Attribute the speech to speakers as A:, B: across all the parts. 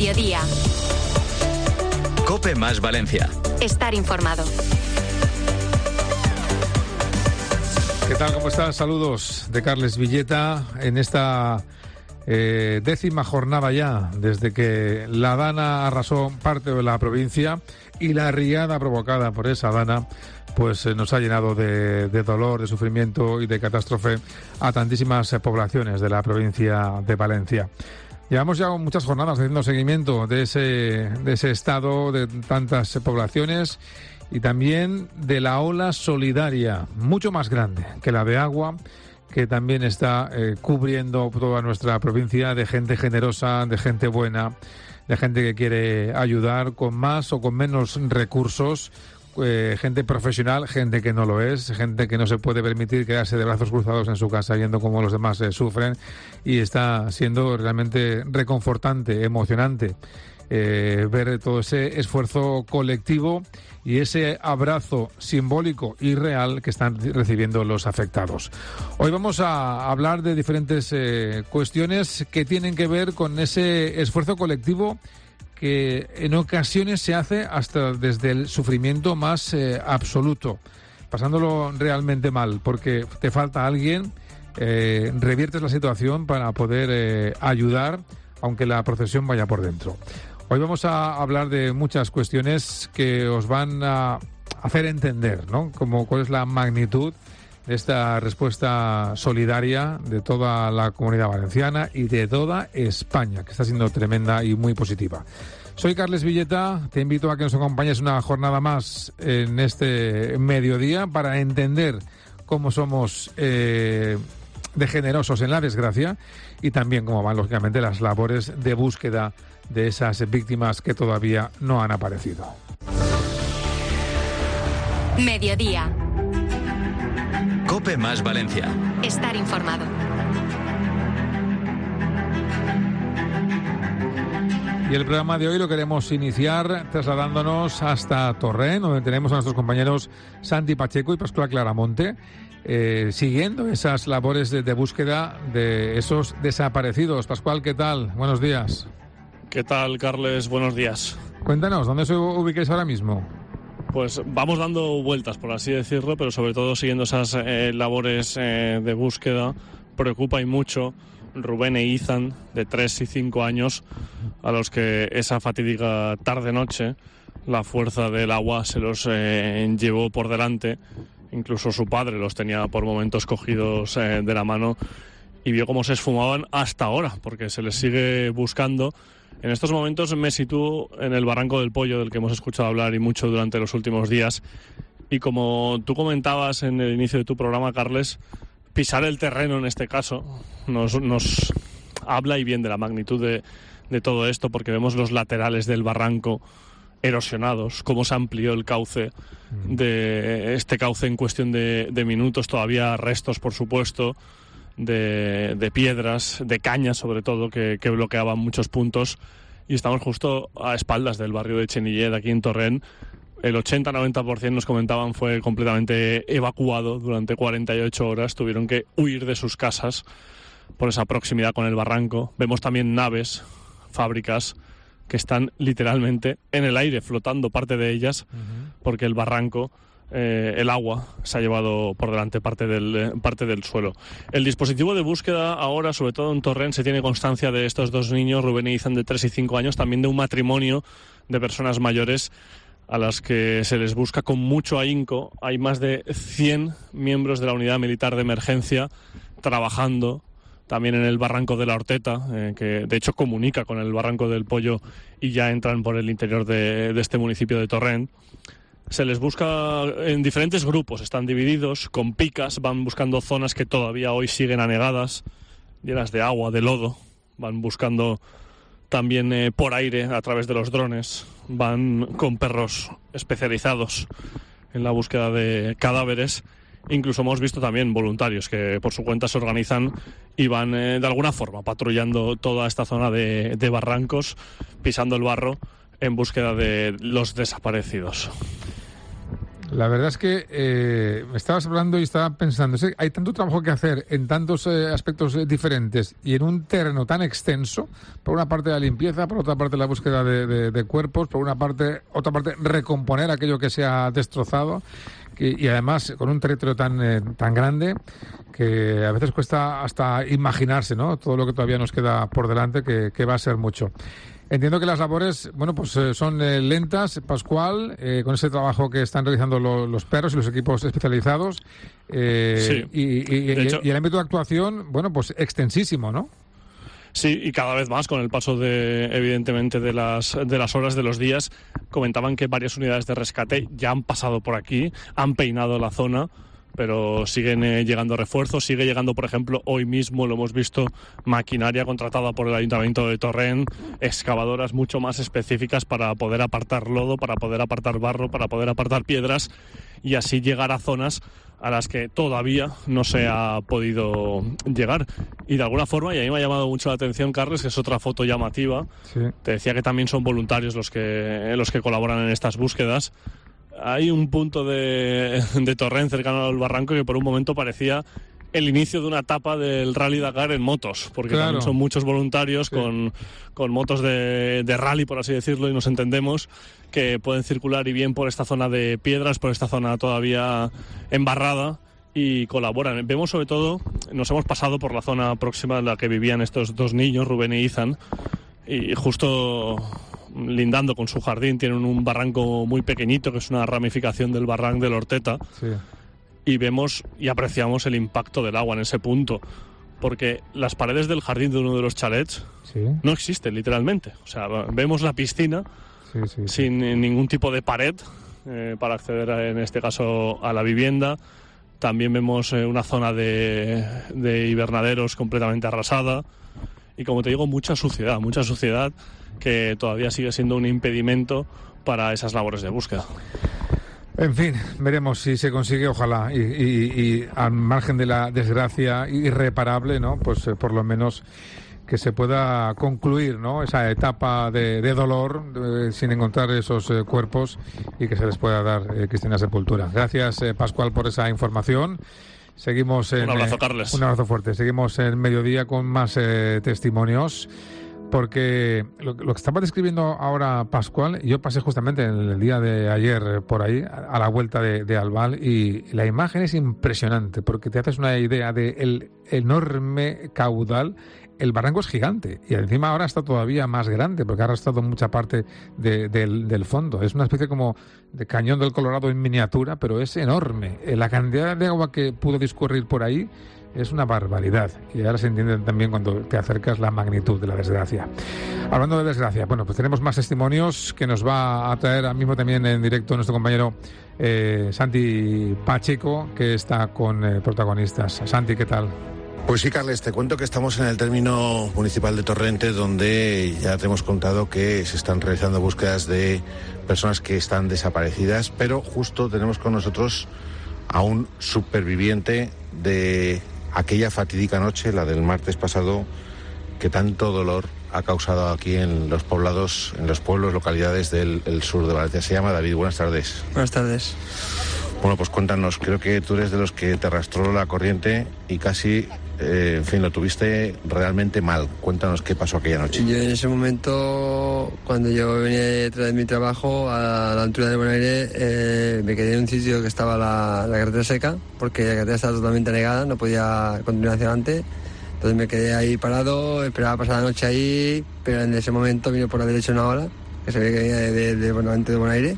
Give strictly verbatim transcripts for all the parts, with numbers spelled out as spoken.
A: Mediodía.
B: COPE más Valencia.
A: Estar informado.
C: ¿Qué tal? ¿Cómo estás? Saludos de Carles Villeta en esta eh, décima jornada ya desde que la Dana arrasó parte de la provincia y la riada provocada por esa Dana pues eh, nos ha llenado de, de dolor, de sufrimiento y de catástrofe a tantísimas eh, poblaciones de la provincia de Valencia. Llevamos ya muchas jornadas haciendo seguimiento de ese, de ese estado, de tantas eh, poblaciones y también de la ola solidaria, mucho más grande que la de agua, que también está eh, cubriendo toda nuestra provincia, de gente generosa, de gente buena, de gente que quiere ayudar con más o con menos recursos, eh, gente profesional, gente que no lo es, gente que no se puede permitir quedarse de brazos cruzados en su casa viendo cómo los demás eh, sufren, y está siendo realmente reconfortante, emocionante eh, ver todo ese esfuerzo colectivo y ese abrazo simbólico y real que están recibiendo los afectados. Hoy vamos a hablar de diferentes eh, cuestiones que tienen que ver con ese esfuerzo colectivo que en ocasiones se hace hasta desde el sufrimiento más eh, absoluto, pasándolo realmente mal, porque te falta alguien, eh, reviertes la situación para poder eh, ayudar, aunque la procesión vaya por dentro. Hoy vamos a hablar de muchas cuestiones que os van a hacer entender, ¿no?, como cuál es la magnitud de esta respuesta solidaria de toda la Comunidad Valenciana y de toda España, que está siendo tremenda y muy positiva. Soy Carles Villeta, te invito a que nos acompañes una jornada más en este mediodía para entender cómo somos eh, de generosos en la desgracia y también cómo van, lógicamente, las labores de búsqueda de esas víctimas que todavía no han aparecido.
A: Mediodía.
B: COPE más Valencia.
A: Estar informado.
C: Y el programa de hoy lo queremos iniciar trasladándonos hasta Torrent, donde tenemos a nuestros compañeros Santi Pacheco y Pascual Claramonte, eh, siguiendo esas labores de, de búsqueda de esos desaparecidos. Pascual, ¿qué tal? Buenos días.
D: ¿Qué tal, Carles? Buenos días.
C: Cuéntanos, ¿dónde os ubicáis ahora mismo?
D: Pues vamos dando vueltas, por así decirlo, pero sobre todo siguiendo esas eh, labores eh, de búsqueda. Preocupa y mucho Rubén e Ethan, de tres y cinco años, a los que esa fatídica tarde-noche la fuerza del agua se los eh, llevó por delante. Incluso su padre los tenía por momentos cogidos eh, de la mano y vio cómo se esfumaban hasta ahora, porque se les sigue buscando. En estos momentos me sitúo en el Barranco del Pollo, del que hemos escuchado hablar y mucho durante los últimos días. Y como tú comentabas en el inicio de tu programa, Carles, pisar el terreno en este caso nos, nos habla y bien de la magnitud de, de todo esto, porque vemos los laterales del barranco erosionados, cómo se amplió el cauce de este cauce en cuestión de, de minutos, todavía restos, por supuesto, De, de piedras, de cañas sobre todo, que, que bloqueaban muchos puntos, y estamos justo a espaldas del barrio de Chenillet, aquí en Torrent. El ochenta a noventa por ciento, nos comentaban, fue completamente evacuado durante cuarenta y ocho horas, tuvieron que huir de sus casas por esa proximidad con el barranco. Vemos también naves, fábricas, que están literalmente en el aire, flotando parte de ellas, uh-huh. porque el barranco, Eh, el agua se ha llevado por delante parte del, eh, parte del suelo. El dispositivo de búsqueda ahora, sobre todo en Torrent, se tiene constancia de estos dos niños, Rubén y Ethan, de tres y cinco años, también de un matrimonio de personas mayores a las que se les busca con mucho ahínco. Hay más de cien miembros de la unidad militar de emergencia trabajando también en el barranco de la Horteta, eh, que de hecho comunica con el barranco del Pollo y ya entran por el interior de, de este municipio de Torrent. Se les busca en diferentes grupos, están divididos, con picas, van buscando zonas que todavía hoy siguen anegadas, llenas de agua, de lodo, van buscando también eh, por aire a través de los drones, van con perros especializados en la búsqueda de cadáveres. Incluso hemos visto también voluntarios que por su cuenta se organizan y van eh, de alguna forma patrullando toda esta zona de, de barrancos, pisando el barro en búsqueda de los desaparecidos.
C: La verdad es que eh, me estabas hablando y estaba pensando, ¿sí? Hay tanto trabajo que hacer en tantos eh, aspectos eh, diferentes y en un terreno tan extenso, por una parte la limpieza, por otra parte la búsqueda de, de, de cuerpos, por una parte, otra parte recomponer aquello que se ha destrozado, que, y además con un territorio tan, eh, tan grande que a veces cuesta hasta imaginarse, ¿no? Todo lo que todavía nos queda por delante, que, que va a ser mucho. Entiendo que las labores, bueno, pues eh, son eh, lentas, Pascual, eh, con ese trabajo que están realizando lo, los perros y los equipos especializados. Eh,
D: sí.
C: Y, y, y,
D: hecho,
C: y el ámbito de actuación, bueno, pues extensísimo, ¿no?
D: Sí, y cada vez más con el paso de, evidentemente, de las, de las horas, de los días. Comentaban que varias unidades de rescate ya han pasado por aquí, han peinado la zona, pero siguen eh, llegando refuerzos, sigue llegando, por ejemplo, hoy mismo lo hemos visto, maquinaria contratada por el Ayuntamiento de Torrent, excavadoras mucho más específicas para poder apartar lodo, para poder apartar barro, para poder apartar piedras y así llegar a zonas a las que todavía no se ha podido llegar. Y de alguna forma, y a mí me ha llamado mucho la atención, Carles, que es otra foto llamativa, sí. Te decía que también son voluntarios los que, los que colaboran en estas búsquedas. Hay un punto de, de Torrent cercano al barranco que por un momento parecía el inicio de una etapa del Rally Dakar en motos, porque claro. También son muchos voluntarios sí. con, con motos de, de rally, por así decirlo, y nos entendemos, que pueden circular y bien por esta zona de piedras, por esta zona todavía embarrada, y colaboran. Vemos sobre todo, nos hemos pasado por la zona próxima en la que vivían estos dos niños, Rubén y Ethan, y justo lindando con su jardín tienen un barranco muy pequeñito que es una ramificación del barranco del Horteta sí. Y vemos y apreciamos el impacto del agua en ese punto porque las paredes del jardín de uno de los chalets sí. No existen literalmente, o sea, vemos la piscina sí, sí, sí. Sin ningún tipo de pared eh, para acceder a, en este caso a la vivienda. También vemos eh, una zona de, de invernaderos completamente arrasada y, como te digo, mucha suciedad, mucha suciedad que todavía sigue siendo un impedimento para esas labores de búsqueda.
C: En fin, veremos si se consigue, ojalá, y, y, y al margen de la desgracia irreparable, ¿no? Pues eh, por lo menos que se pueda concluir, ¿no? Esa etapa de, de dolor eh, sin encontrar esos eh, cuerpos y que se les pueda dar eh, cristiana sepultura. Gracias, eh, Pascual, por esa información. Seguimos en,
D: un abrazo, Carles.
C: Eh, un abrazo fuerte. Seguimos en Mediodía con más eh, testimonios. Porque lo, lo que estaba describiendo ahora Pascual, yo pasé justamente en el día de ayer por ahí, a, a la vuelta de, de Albal, y la imagen es impresionante, porque te haces una idea del enorme caudal. El barranco es gigante, y encima ahora está todavía más grande, porque ha arrastrado mucha parte de, del, del fondo. Es una especie como de cañón del Colorado en miniatura, pero es enorme. La cantidad de agua que pudo discurrir por ahí es una barbaridad, y ahora se entiende también cuando te acercas la magnitud de la desgracia. Hablando de desgracia, bueno, pues tenemos más testimonios que nos va a traer ahora mismo también en directo nuestro compañero eh, Santi Pacheco, que está con eh, protagonistas. Santi, ¿qué tal?
B: Pues sí, Carles, te cuento que estamos en el término municipal de Torrente, donde ya te hemos contado que se están realizando búsquedas de personas que están desaparecidas, pero justo tenemos con nosotros a un superviviente de aquella fatídica noche, la del martes pasado, que tanto dolor ha causado aquí en los poblados, en los pueblos, localidades del el sur de Valencia. Se llama David. Buenas tardes.
E: Buenas tardes.
B: Bueno, pues cuéntanos, creo que tú eres de los que te arrastró la corriente y casi, eh, en fin, lo tuviste realmente mal. Cuéntanos qué pasó aquella noche.
E: Yo en ese momento, cuando yo venía detrás de mi trabajo, a la altura de Bonaire, eh, me quedé en un sitio que estaba la, la carretera seca, porque la carretera estaba totalmente anegada, no podía continuar hacia adelante. Entonces me quedé ahí parado, esperaba pasar la noche ahí, pero en ese momento vino por la derecha una ola, que se ve que venía de, de, de, de Bonaire,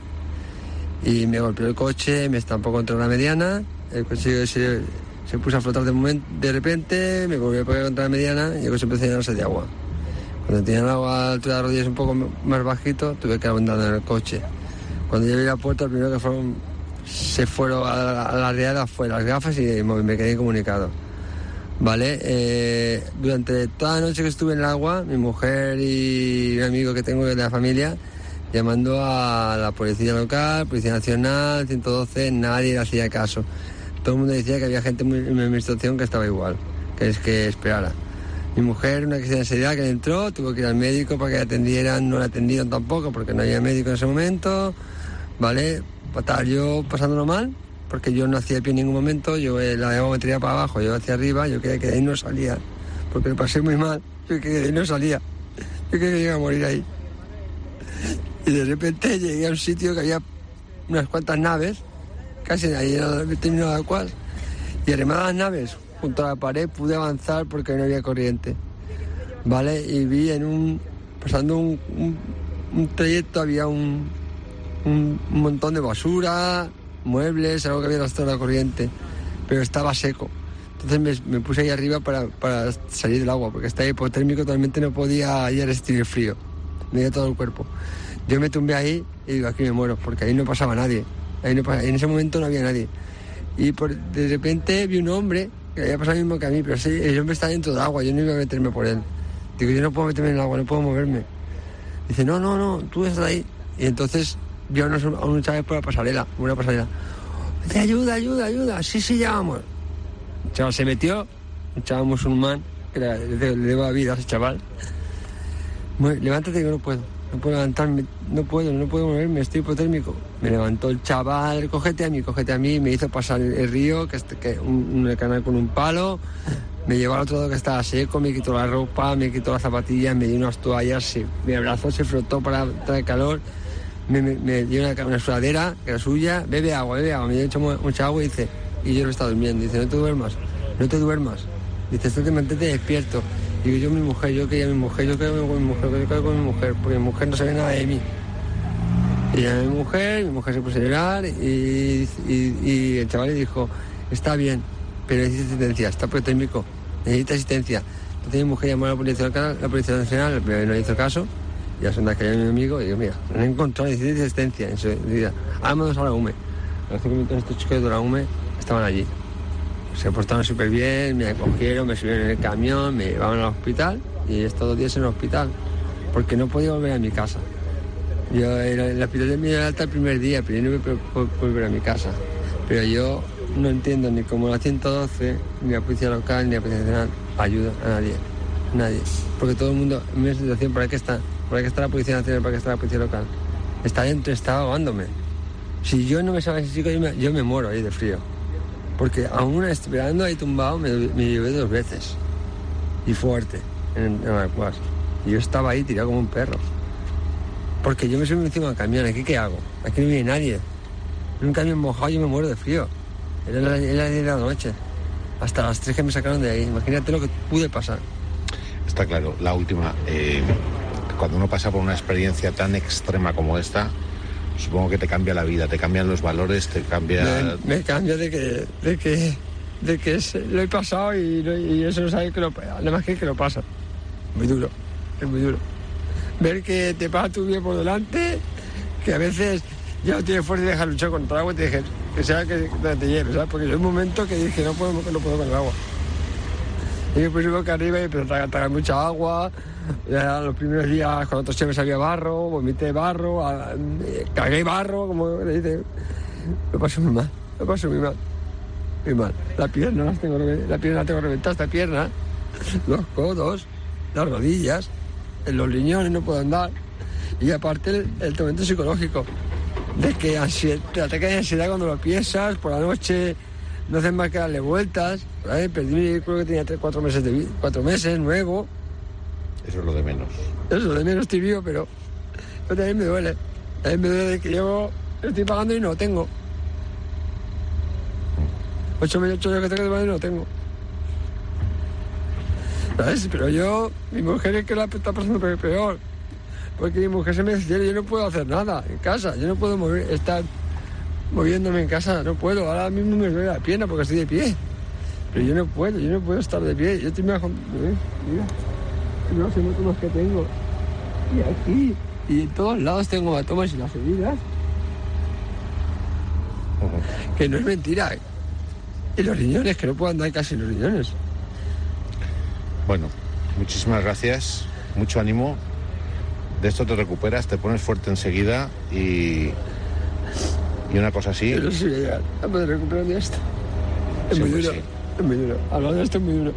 E: y me golpeó el coche, me estampó contra una mediana, el coche se, se puso a flotar de momento, de repente me volvió a pegar contra la mediana y el coche empezó a llenarse de agua. Cuando tenía el agua a la altura de las rodillas un poco más bajito, tuve que abandonar en el coche. Cuando llegué a la puerta, el primero que fueron, se fueron a la, a la riada fue las gafas y me quedé incomunicado. Vale, eh, durante toda la noche que estuve en el agua, mi mujer y un amigo que tengo de la familia, llamando a la policía local, Policía Nacional, ciento doce, nadie le hacía caso. Todo el mundo decía que había gente en mi administración que estaba igual, que es que esperara. Mi mujer, una crisis de ansiedad que le entró, tuvo que ir al médico para que la atendieran, no la atendieron tampoco porque no había médico en ese momento, ¿vale? fatal. Yo pasándolo mal, porque yo no hacía pie en ningún momento, yo eh, la agua me tiraba para abajo, yo hacia arriba, yo creía que de ahí no salía, porque lo pasé muy mal, yo creía que de ahí no salía, yo creía que iba a morir ahí. Y de repente llegué a un sitio que había unas cuantas naves, casi ahí en el término de aguas, y arremadas las naves junto a la pared pude avanzar porque no había corriente, ¿vale? Y vi en un, pasando un, un, un trayecto, había un, un, un montón de basura, muebles, algo que había arrastrado la corriente, pero estaba seco. Entonces me, me puse ahí arriba para, para salir del agua, porque estaba hipotérmico, totalmente no podía ir a resistir el frío, me dio todo el cuerpo. Yo me tumbé ahí y digo, aquí me muero, porque ahí no pasaba nadie, ahí no pasaba, en ese momento no había nadie. Y por, de repente vi un hombre que había pasado lo mismo que a mí, pero sí, el hombre está dentro del agua, yo no iba a meterme por él. Digo, yo no puedo meterme en el agua, no puedo moverme. Dice, no, no, no, tú estás ahí. Y entonces vio a unos, a unos chavales por la pasarela, una pasarela. Dice, ayuda, ayuda, ayuda, sí, sí, ya vamos. El chaval se metió, un chaval musulmán, que le, le, le daba vida a ese chaval. Levántate que no puedo, no puedo levantarme, no puedo, no puedo moverme, estoy hipotérmico. Me levantó el chaval, cógete a mí, cógete a mí, me hizo pasar el, el río, que, que un, un canal con un palo, me llevó al otro lado que estaba seco, me quitó la ropa, me quitó las zapatillas, me dio unas toallas, se, me abrazó, se frotó para traer calor, me, me, me dio una, una sudadera, que era suya, bebe agua, bebe agua, me dio mucha agua y dice, y yo lo estaba durmiendo, dice, no te duermas, no te duermas, dice, estate, mantente despierto. Digo, yo mi mujer, yo quería mi mujer, yo quería con mi mujer, yo quería con mi mujer, porque mi mujer no sabía nada de mí. Y llamé a mi mujer, mi mujer se puso a llorar y, y, y el chaval le dijo, está bien, pero necesita asistencia, está hipotérmico, necesita asistencia. Entonces mi mujer llamó a la policía local, la policía nacional, pero no le hizo caso, y a sonda que era mi amigo, y digo, mira, no he encontrado, necesita asistencia. En su vida, vámonos a la U M E. A los cinco minutos estos chicos de la U M E estaban allí. Se portaron súper bien, me acogieron, me subieron en el camión, me llevaron al hospital, y he estado dos días en el hospital, porque no podía volver a mi casa. Yo era en el hospital de Miguel Alta el primer día, pero yo no me puedo volver a mi casa. Pero yo no entiendo ni cómo la ciento doce, ni la policía local, ni la policía nacional ayuda a nadie. Nadie. Porque todo el mundo, en una situación, ¿para qué está? ¿Para qué está la policía nacional? ¿Para qué está la policía local? Está dentro, está ahogándome. Si yo no me salgo ese chico, yo me, yo me muero ahí de frío. Porque aún esperando ahí tumbado me, me llevé dos veces. Y fuerte, en, en Alacuas. Y yo estaba ahí tirado como un perro. Porque yo me subí encima del camión, ¿aquí qué hago? Aquí no viene nadie. En un camión mojado yo me muero de frío. Era las diez de la noche. Hasta las tres que me sacaron de ahí. Imagínate lo que pude pasar.
B: Está claro. La última, eh, cuando uno pasa por una experiencia tan extrema como esta, supongo que te cambia la vida, te cambian los valores, te cambia...
E: Me, me cambia de que, de que, de que es, lo he pasado y, y eso no sabe que lo... Además que, que lo pasa. Muy duro, es muy duro. Ver que te pasa tu vida por delante, que a veces ya no tienes fuerza de dejar luchar contra el agua y te dije que sea que te lleves, ¿sabes? Porque hay un momento que dije no puedo, no puedo con el agua. Y me puse boca arriba y empecé a tragar mucha agua. Ya los primeros días con otros chemes había barro, vomité barro, a, eh, cagué barro, como le dicen. Lo paso muy mal, lo paso muy mal, muy mal. La pierna las tengo, la pierna la tengo reventada, esta pierna, los codos, las rodillas, en los riñones no puedo andar. Y aparte el, el tormento psicológico, de que ansiedad, te ataca de ansiedad cuando lo piensas, por la noche no haces más que darle vueltas. ¿Sabes? Perdí mi creo que tenía tres, cuatro meses de vida, cuatro meses, nuevo.
B: Eso es lo de menos.
E: Eso es lo de menos, estoy vivo, pero, pero también me duele. También me duele de que llevo, estoy pagando y no lo tengo. Ocho meses, ocho años que tengo de pagar y no lo tengo. ¿Sabes? Pero yo, mi mujer es que la está pasando peor. Porque mi mujer se me dice, yo no puedo hacer nada en casa, yo no puedo mover, estar moviéndome en casa, no puedo. Ahora mismo me duele la pierna porque estoy de pie. Pero yo no puedo, yo no puedo estar de pie. Yo estoy mejor. ¿Eh? Mira. No sé los que tengo. Y aquí. Y en todos lados tengo hematomas y las heridas. Uh-huh. Que no es mentira. Y los riñones, que no puedo andar casi en los riñones.
B: Bueno, muchísimas gracias. Mucho ánimo. De esto te recuperas, te pones fuerte enseguida y. Y una cosa así.
E: Pero sí, ya, ya me recupero de esto. Es muy duro. Sí. Es muy duro. Hablando de esto es muy duro.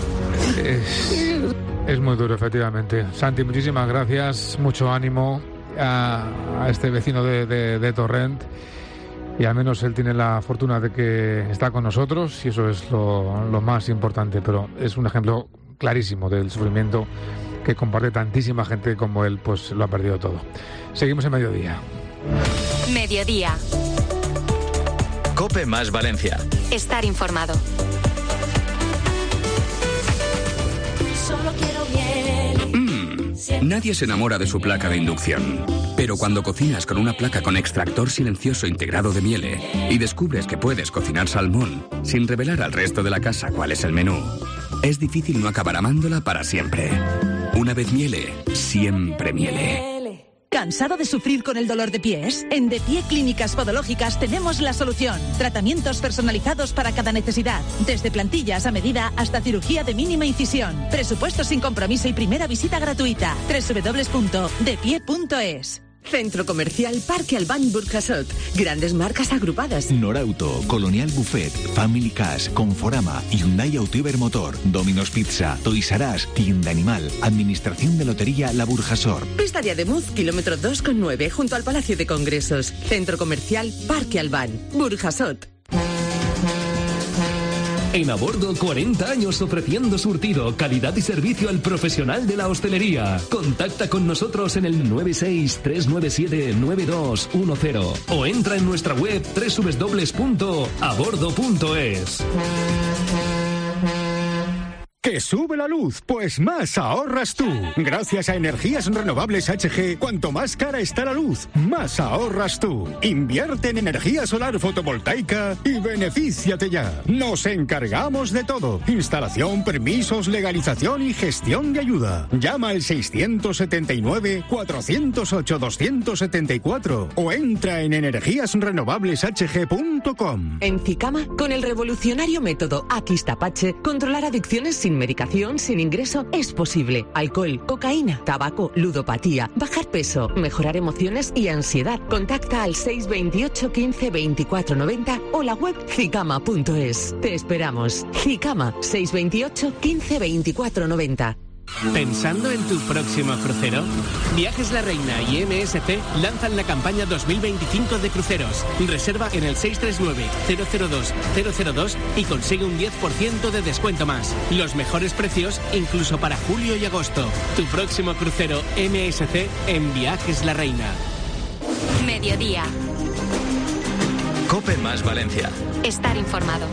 C: Es, es muy duro, efectivamente. Santi, muchísimas gracias, mucho ánimo a, a este vecino de, de, de Torrent, y al menos él tiene la fortuna de que está con nosotros, y eso es lo, lo más importante, pero es un ejemplo clarísimo del sufrimiento que comparte tantísima gente como él, pues lo ha perdido todo. Seguimos en Mediodía.
A: Mediodía.
F: COPE más Valencia.
A: Estar informado.
G: Solo quiero miel.
H: Mm, nadie se enamora de su placa de inducción. Pero cuando cocinas con una placa con extractor silencioso integrado de Miele y descubres que puedes cocinar salmón sin revelar al resto de la casa cuál es el menú, es difícil no acabar amándola para siempre. Una vez Miele, siempre Miele.
I: ¿Cansado de sufrir con el dolor de pies? En De Pie Clínicas Podológicas tenemos la solución. Tratamientos personalizados para cada necesidad. Desde plantillas a medida hasta cirugía de mínima incisión. Presupuesto sin compromiso y primera visita gratuita. doble u doble u doble u punto de pie punto es.
J: Centro Comercial Parque Albán Burjasot. Grandes marcas agrupadas.
K: Norauto, Colonial Buffet, Family Cash, Conforama, Hyundai Auto Motor, Domino's Pizza, Toys R Us, Tienda Animal, Administración de Lotería La Burjasot.
J: Pista de Ademuz, kilómetro dos coma nueve, junto al Palacio de Congresos. Centro Comercial Parque Albán Burjasot.
L: En Abordo, cuarenta años ofreciendo surtido, calidad y servicio al profesional de la hostelería. Contacta con nosotros en el nueve seis tres nueve siete nueve dos uno cero o entra en nuestra web doble u doble u doble u punto abordo punto es.
M: ¿Que sube la luz? Pues más ahorras tú. Gracias a Energías Renovables H G, cuanto más cara está la luz, más ahorras tú. Invierte en energía solar fotovoltaica y benefíciate ya. Nos encargamos de todo. Instalación, permisos, legalización y gestión de ayuda. Llama al seiscientos setenta y nueve, cuatrocientos ocho, doscientos setenta y cuatro o entra en energías renovables h g punto com.
J: En Cicama, con el revolucionario método Aquistapache, controlar adicciones sin medicación, sin ingreso, es posible. Alcohol, cocaína, tabaco, ludopatía, bajar peso, mejorar emociones y ansiedad. Contacta al seis veintiocho, quince, veinticuatro noventa o la web cicama punto es. Te esperamos. Cicama, seis veintiocho, quince, veinticuatro noventa.
N: ¿Pensando en tu próximo crucero? Viajes La Reina y M S C lanzan la campaña dos mil veinticinco de cruceros. Reserva en el seis tres nueve, cero cero dos, cero cero dos y consigue un diez por ciento de descuento más. Los mejores precios incluso para julio y agosto. Tu próximo crucero M S C en Viajes La Reina.
A: Mediodía.
F: COPE más Valencia.
A: Estar informado.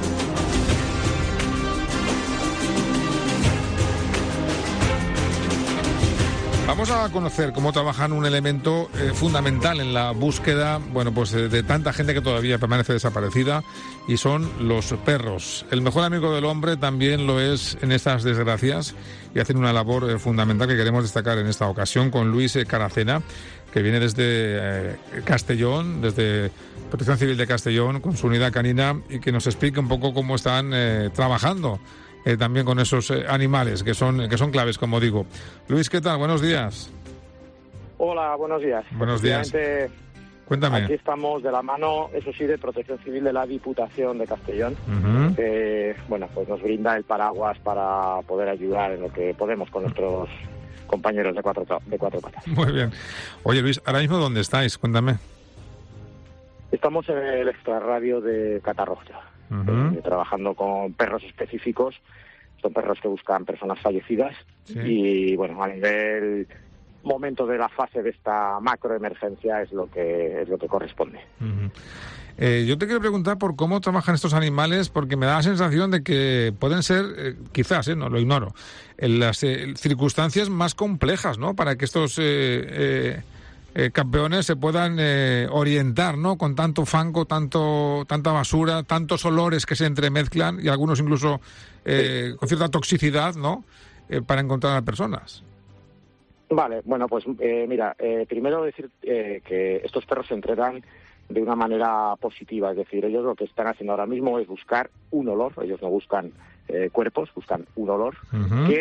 C: Vamos a conocer cómo trabajan un elemento eh, fundamental en la búsqueda, bueno, pues de, de tanta gente que todavía permanece desaparecida, y son los perros. El mejor amigo del hombre también lo es en estas desgracias, y hacen una labor eh, fundamental que queremos destacar en esta ocasión con Luis eh, Caracena, que viene desde eh, Castellón, desde Protección Civil de Castellón, con su unidad canina, y que nos explique un poco cómo están eh, trabajando Eh, también con esos eh, animales que son que son claves, como digo. Luis, ¿qué tal? Buenos días.
O: Hola, buenos días.
C: Buenos días. Cuéntame.
O: Aquí estamos de la mano, eso sí, de Protección Civil de la Diputación de Castellón,
C: uh-huh.
O: que bueno, pues nos brinda el paraguas para poder ayudar en lo que podemos con nuestros compañeros de cuatro de cuatro patas.
C: Muy bien. Oye, Luis, ¿ahora mismo dónde estáis? Cuéntame.
O: Estamos en el extrarradio de Catarroja.
C: Uh-huh.
O: Eh, trabajando con perros específicos. Son perros que buscan personas fallecidas.
C: Sí.
O: Y bueno, a nivel momento de la fase de esta macroemergencia es lo que es lo que corresponde.
C: Uh-huh. Eh, yo te quiero preguntar por cómo trabajan estos animales, porque me da la sensación de que pueden ser, eh, quizás, eh, no lo ignoro, en las eh, circunstancias más complejas, ¿no? Para que estos eh, eh, Eh, campeones se puedan eh, orientar, ¿no? Con tanto fango, tanto tanta basura, tantos olores que se entremezclan y algunos incluso eh, con cierta toxicidad, ¿no? Eh, para encontrar a personas.
O: Vale, bueno, pues eh, mira, eh, primero decir eh, que estos perros se entrenan de una manera positiva, es decir, ellos lo que están haciendo ahora mismo es buscar un olor, ellos no buscan eh, cuerpos, buscan un olor, uh-huh. que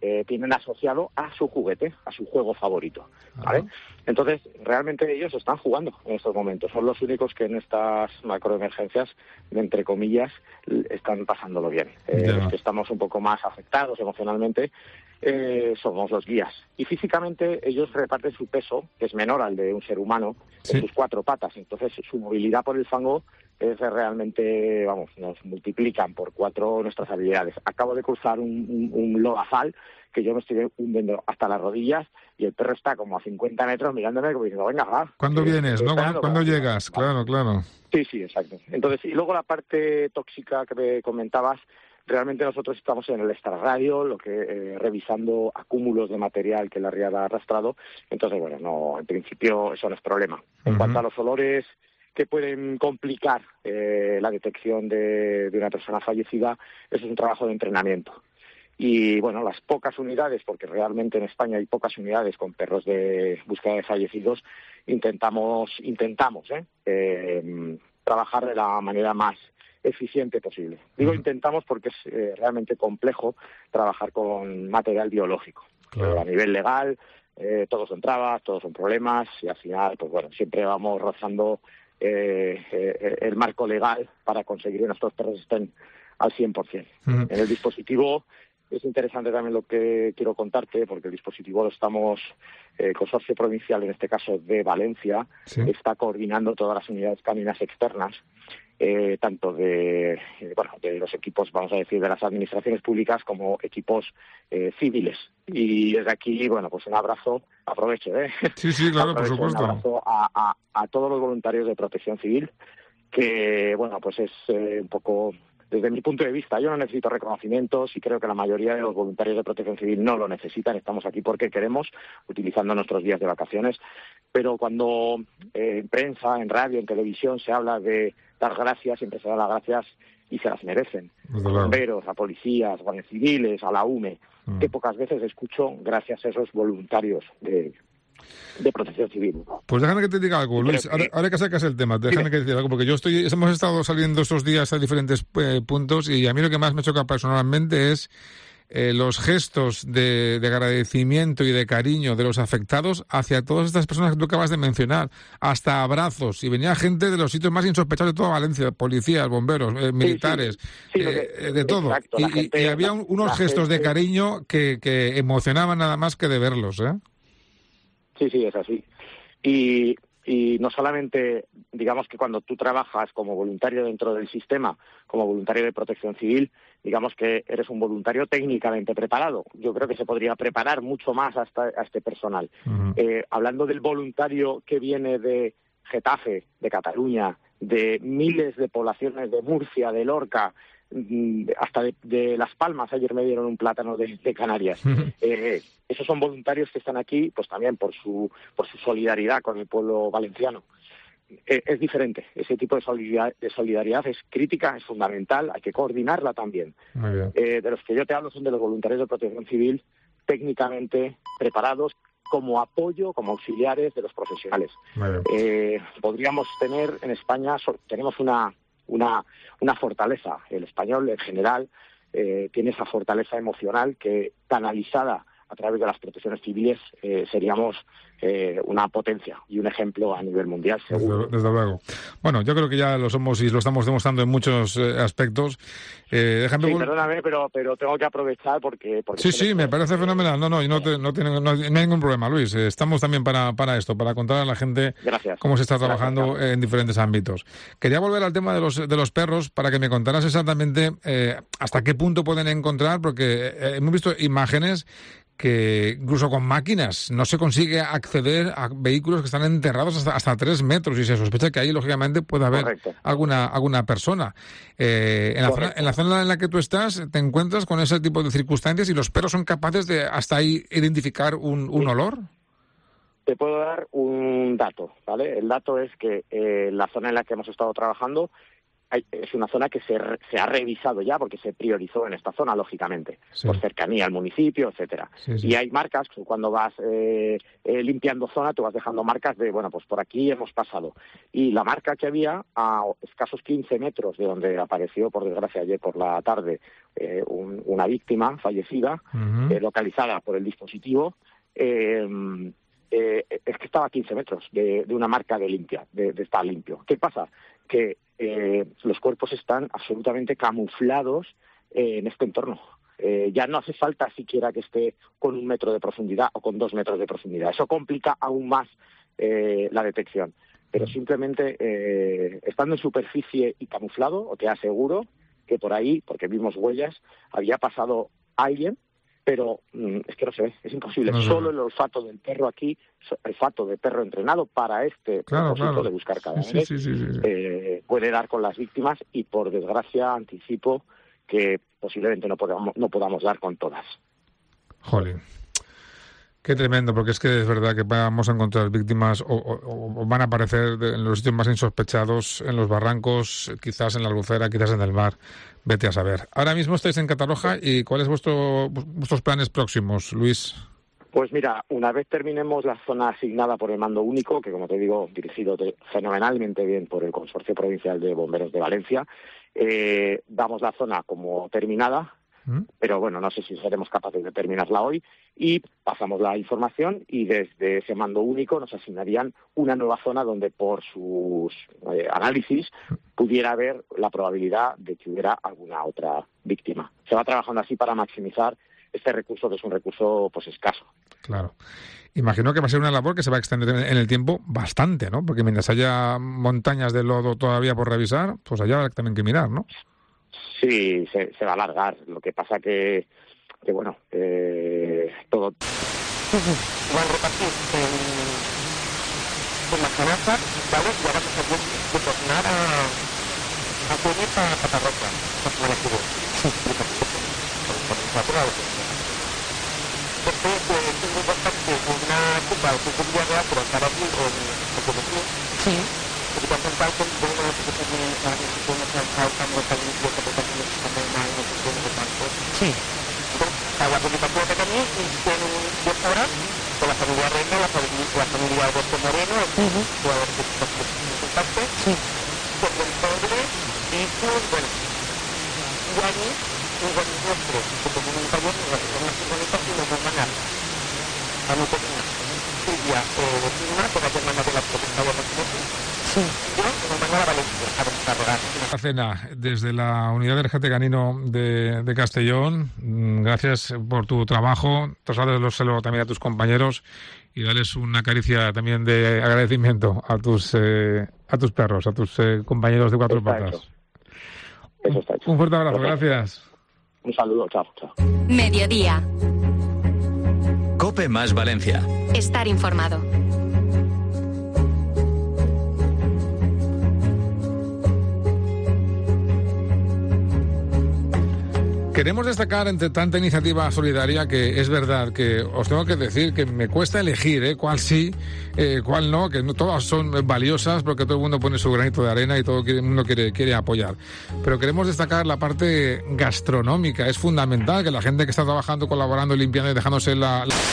O: eh, tienen asociado a su juguete, a su juego favorito, ¿vale? Uh-huh. Entonces, realmente ellos están jugando en estos momentos. Son los únicos que en estas macroemergencias, entre comillas, están pasándolo bien. Eh, yeah. Los que estamos un poco más afectados emocionalmente eh, somos los guías. Y físicamente ellos reparten su peso, que es menor al de un ser humano, sí. en sus cuatro patas. Entonces, su movilidad por el fango es realmente, vamos, nos multiplican por cuatro nuestras habilidades. Acabo de cruzar un, un, un lodazal que yo me estoy hundiendo hasta las rodillas y el perro está como a cincuenta metros mirándome como diciendo, venga, va.
C: ¿Cuándo eh, vienes? ¿No? ¿Cuándo, ¿cuándo llegas? Va. Claro, claro.
O: Sí, sí, exacto. Entonces, y luego la parte tóxica que me comentabas, realmente nosotros estamos en el extrarradio, lo que eh, revisando acúmulos de material que la riada ha arrastrado. Entonces, bueno, no, en principio eso no es problema. En uh-huh. cuanto a los olores que pueden complicar eh, la detección de, de una persona fallecida, eso es un trabajo de entrenamiento. Y bueno, las pocas unidades, porque realmente en España hay pocas unidades con perros de búsqueda de fallecidos, intentamos, intentamos ¿eh? Eh, trabajar de la manera más eficiente posible. Digo intentamos porque es eh, realmente complejo trabajar con material biológico. Claro. Eh, a nivel legal, eh, todos son trabas, todos son problemas, y al final, pues bueno, siempre vamos rozando Eh, eh, el marco legal para conseguir que nuestros perros estén al cien por ciento. Uh-huh. En el dispositivo es interesante también lo que quiero contarte, porque el dispositivo lo estamos, el eh, Consorcio Provincial, en este caso de Valencia, ¿sí? está coordinando todas las unidades caninas externas, eh, tanto de, eh, bueno, de los equipos, vamos a decir, de las administraciones públicas como equipos eh, civiles. Y desde aquí, bueno, pues un abrazo, aprovecho, ¿eh?
C: Sí, sí, claro,
O: aprovecho,
C: por supuesto.
O: Un abrazo a, a, a todos los voluntarios de Protección Civil, que, bueno, pues es eh, un poco, desde mi punto de vista, yo no necesito reconocimientos y creo que la mayoría de los voluntarios de Protección Civil no lo necesitan. Estamos aquí porque queremos, utilizando nuestros días de vacaciones, pero cuando eh, en prensa, en radio, en televisión se habla de dar gracias, siempre se dan las gracias y se las merecen. A bomberos, a policías, guardias civiles, a la U M E, mm. que pocas veces escucho gracias a esos voluntarios de, de Protección Civil.
C: Pues déjame que te diga algo, Luis, que... ahora, ahora que sacas el tema, déjame Dime. que te diga algo, porque yo estoy, hemos estado saliendo estos días a diferentes eh, puntos y a mí lo que más me choca personalmente es Eh, los gestos de, de agradecimiento y de cariño de los afectados hacia todas estas personas que tú acabas de mencionar, hasta abrazos, y venía gente de los sitios más insospechados de toda Valencia, policías, bomberos, eh, militares, sí, sí. Sí, eh, que, de todo, exacto, y, gente, y había un, unos gestos gente... de cariño que, que emocionaban nada más que de verlos, ¿eh?
O: Sí, sí, es así. Y... Y no solamente, digamos que cuando tú trabajas como voluntario dentro del sistema, como voluntario de Protección Civil, digamos que eres un voluntario técnicamente preparado. Yo creo que se podría preparar mucho más a, esta, a este personal. Uh-huh. Eh, hablando del voluntario que viene de Getafe, de Cataluña, de miles de poblaciones de Murcia, de Lorca, hasta de, de Las Palmas, ayer me dieron un plátano de, de Canarias. Eh, esos son voluntarios que están aquí, pues también por su por su solidaridad con el pueblo valenciano. Eh, es diferente, ese tipo de solidaridad, de solidaridad es crítica, es fundamental, hay que coordinarla también. Muy bien. Eh, de los que yo te hablo son de los voluntarios de Protección Civil técnicamente preparados como apoyo, como auxiliares de los profesionales. Eh, podríamos tener en España, so, tenemos una Una, una fortaleza. El español, en general, eh, tiene esa fortaleza emocional que, canalizada a través de las protecciones civiles, eh, seríamos eh, una potencia y un ejemplo a nivel mundial, seguro.
C: Desde, desde luego. Bueno, yo creo que ya lo somos y lo estamos demostrando en muchos eh, aspectos. Eh, déjame
O: sí, perdóname, pero, pero tengo que aprovechar porque... porque
C: sí, sí, me parece fenomenal. No, no, no, te, no, tiene, no, no hay ningún problema, Luis. Estamos también para, para esto, para contar a la gente
O: Gracias.
C: cómo se está trabajando
O: Gracias,
C: en diferentes ámbitos. Quería volver al tema de los, de los perros para que me contaras exactamente eh, hasta qué punto pueden encontrar, porque eh, hemos visto imágenes que incluso con máquinas no se consigue acceder a vehículos que están enterrados hasta, hasta tres metros y se sospecha que ahí, lógicamente, puede haber Correcto. alguna alguna persona. Eh, en, la zona, en la zona en la que tú estás, te encuentras con ese tipo de circunstancias y los perros son capaces de hasta ahí identificar un, un sí. olor.
O: Te puedo dar un dato, ¿vale? El dato es que eh, la zona en la que hemos estado trabajando hay, es una zona que se, se ha revisado ya porque se priorizó en esta zona, lógicamente, sí. por cercanía al municipio, etcétera. Sí, sí. Y hay marcas, cuando vas eh, eh, limpiando zona, tú vas dejando marcas de, bueno, pues por aquí hemos pasado. Y la marca que había a escasos quince metros de donde apareció, por desgracia, ayer por la tarde, eh, un, una víctima fallecida, uh-huh. eh, localizada por el dispositivo, eh, eh, es que estaba a quince metros de, de una marca de limpia, de, de estar limpio. ¿Qué pasa? Que eh, los cuerpos están absolutamente camuflados eh, en este entorno. Eh, ya no hace falta siquiera que esté con un metro de profundidad o con dos metros de profundidad. Eso complica aún más eh, la detección. Pero simplemente eh, estando en superficie y camuflado, o te aseguro que por ahí, porque vimos huellas, había pasado alguien, pero mm, es que no se ve, es imposible. No, Solo el olfato del perro aquí, el olfato de perro entrenado para este
C: claro,
O: propósito
C: claro.
O: de buscar cadáveres, sí, sí, sí, sí, sí. Eh, puede dar con las víctimas y, por desgracia, anticipo que posiblemente no podamos, no podamos dar con todas.
C: Jolín. Qué tremendo, porque es que es verdad que vamos a encontrar víctimas o, o, o van a aparecer en los sitios más insospechados, en los barrancos, quizás en la Albufera, quizás en el mar. Vete a saber. Ahora mismo estáis en Catarroja y ¿cuáles son vuestro, vuestros planes próximos, Luis?
O: Pues mira, una vez terminemos la zona asignada por el mando único, que como te digo, dirigido fenomenalmente bien por el Consorcio Provincial de Bomberos de Valencia, eh, damos la zona como terminada, ¿Mm? pero bueno, no sé si seremos capaces de terminarla hoy, y pasamos la información y desde ese mando único nos asignarían una nueva zona donde por sus eh, análisis pudiera haber la probabilidad de que hubiera alguna otra víctima. Se va trabajando así para maximizar este recurso, que es un recurso pues escaso.
C: Claro. Imagino que va a ser una labor que se va a extender en el tiempo bastante, ¿no? Porque mientras haya montañas de lodo todavía por revisar, pues allá habrá también que mirar, ¿no?
O: Sí, se, se va a alargar. Lo que pasa que, que bueno, eh, todo...
F: van a repartir en, en la zanaza, ¿vale? Y ahora se puede retornar a, a Cuenca, para Catarroja, para la ciudad. Después, pues, es muy importante una culpa de cinco Villarreal, pero estar aquí en el cometido. Sí. Porque cuando un palco, bueno, no se puede estar en el cometido, no se puede estar en el cometido, no se puede estar en el cometido, no se puede estar sí. A la publicación que tenéis, en diez horas, con la familia Reina, la familia, la familia Augusto Moreno, el uh-huh. jugador que está en contacto, sí. Con el pobre, y pues, bueno, y allí, un buen nuestro, que tenemos un taller, una furgoneta, y nos van a a mi pequeña Silvia, eh, Silma, que es la hermana de la protesta de los meses, sí. Yo nos van a Valencia a descargar.
C: La cena desde la unidad del Ejército Canino de, de Castellón. Gracias por tu trabajo. Trasladáselo también a tus compañeros y dales una caricia también de agradecimiento a tus eh, a tus perros, a tus eh, compañeros de cuatro
O: está
C: patas.
O: Hecho. Eso está hecho.
C: Un fuerte abrazo,
O: Perfecto.
C: Gracias.
O: Un saludo, chao, chao.
A: Mediodía.
P: COPE más Valencia.
A: Estar informado.
C: Queremos destacar entre tanta iniciativa solidaria que es verdad que os tengo que decir que me cuesta elegir ¿eh? cuál sí, eh, cuál no, que no, todas son valiosas porque todo el mundo pone su granito de arena y todo el mundo quiere, quiere apoyar. Pero queremos destacar la parte gastronómica. Es fundamental que la gente que está trabajando, colaborando, limpiando y dejándose la... la...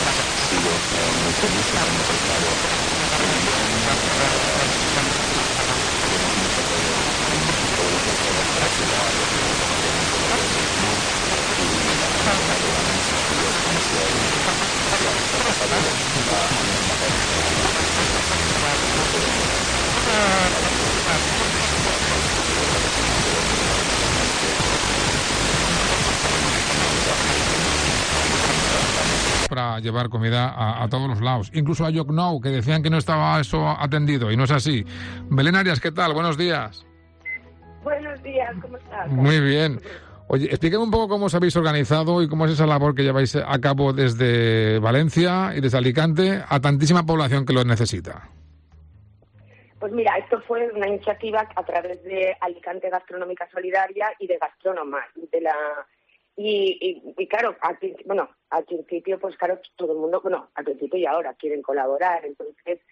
C: para llevar comida a, a todos los lados, incluso a Llocnou, que decían que no estaba eso atendido, y no es así. Belén Arias, ¿qué tal? Buenos días.
Q: Buenos días, ¿cómo estás?
C: Muy bien. Oye, explíqueme un poco cómo os habéis organizado y cómo es esa labor que lleváis a cabo desde Valencia y desde Alicante a tantísima población que lo necesita.
Q: Pues mira, esto fue una iniciativa a través de Alicante Gastronómica Solidaria y de Gastronomas, de la y, y, y claro, al, bueno, al principio, pues claro, todo el mundo, bueno, al principio y ahora quieren colaborar, entonces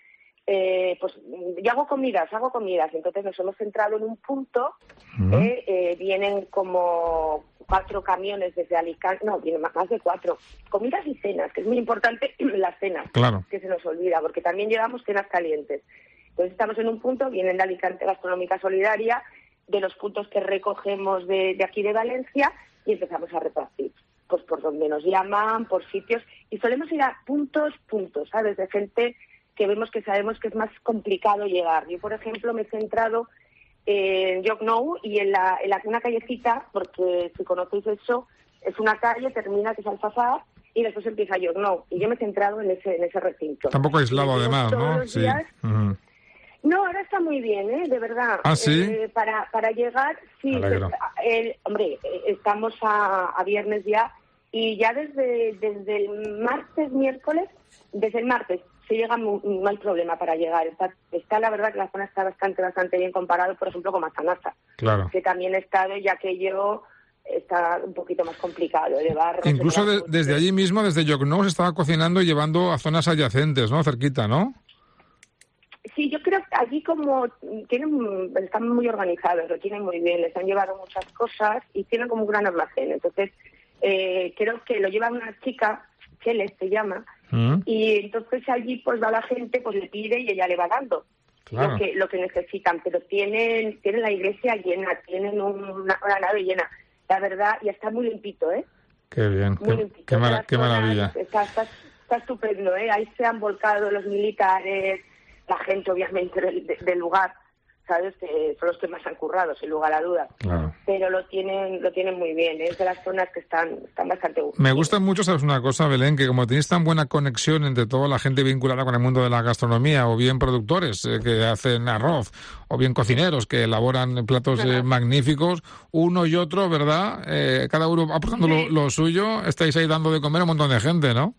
Q: eh, pues yo hago comidas, hago comidas. Entonces nos hemos centrado en un punto. Uh-huh. eh, eh, vienen como cuatro camiones desde Alicante, no, vienen más de cuatro. Comidas y cenas, que es muy importante las cenas,
C: claro.
Q: que se nos olvida, porque también llevamos cenas calientes. Entonces estamos en un punto, vienen de Alicante Gastronómica Solidaria, de los puntos que recogemos de, de aquí de Valencia, y empezamos a repartir. Pues por donde nos llaman, por sitios, y solemos ir a puntos, puntos, ¿sabes? De gente que vemos que sabemos que es más complicado llegar. Yo, por ejemplo, me he centrado en Llocnou y en, la, en la, una callecita, porque si conocéis eso, es una calle, termina que es Alfafar, y después empieza Llocnou. Y yo me he centrado en ese, en ese recinto.
C: Tampoco aislado, además, ¿no? Sí.
Q: Uh-huh. No, ahora está muy bien, ¿eh? De verdad.
C: ¿Ah, sí?
Q: Eh, para, para llegar, sí. Pues, el, hombre, estamos a, a viernes ya, y ya desde, desde el martes, miércoles, desde el martes, se llega, muy, no hay problema para llegar. Está, está la verdad que la zona está bastante, bastante bien comparado, por ejemplo, con Massanassa.
C: Claro.
Q: Que también he estado, ya que yo está un poquito más complicado de llevar.
C: Incluso de, desde allí mismo, desde Llocnou, se estaba cocinando y llevando a zonas adyacentes, ¿no? Cerquita, ¿no?
Q: Sí, yo creo que allí como tienen, están muy organizados, lo tienen muy bien, les han llevado muchas cosas y tienen como un gran almacén. Entonces, eh, creo que lo lleva una chica, Cheles se llama, ¿Mm? Y entonces allí pues va la gente, pues le pide y ella le va dando claro. lo que lo que necesitan, pero tienen tienen la iglesia llena, tienen una, una nave llena, la verdad, y está muy limpito, ¿eh?
C: Qué bien,
Q: muy
C: qué,
Q: limpito,
C: qué, mara, qué maravilla.
Q: Está, está, está estupendo, ¿eh? Ahí se han volcado los militares, la gente obviamente del, del lugar, ¿sabes? Que son los que más han currado, sin lugar a dudas.
C: Claro.
Q: Pero lo tienen lo tienen muy bien, ¿eh? Es de las zonas que están están bastante bien.
C: Me gusta mucho, ¿sabes una cosa, Belén? Que como tenéis tan buena conexión entre toda la gente vinculada con el mundo de la gastronomía, o bien productores eh, que hacen arroz, o bien cocineros que elaboran platos eh, magníficos, uno y otro, ¿verdad? Eh, cada uno aportando sí. lo, lo suyo, estáis ahí dando de comer a un montón de gente, ¿no?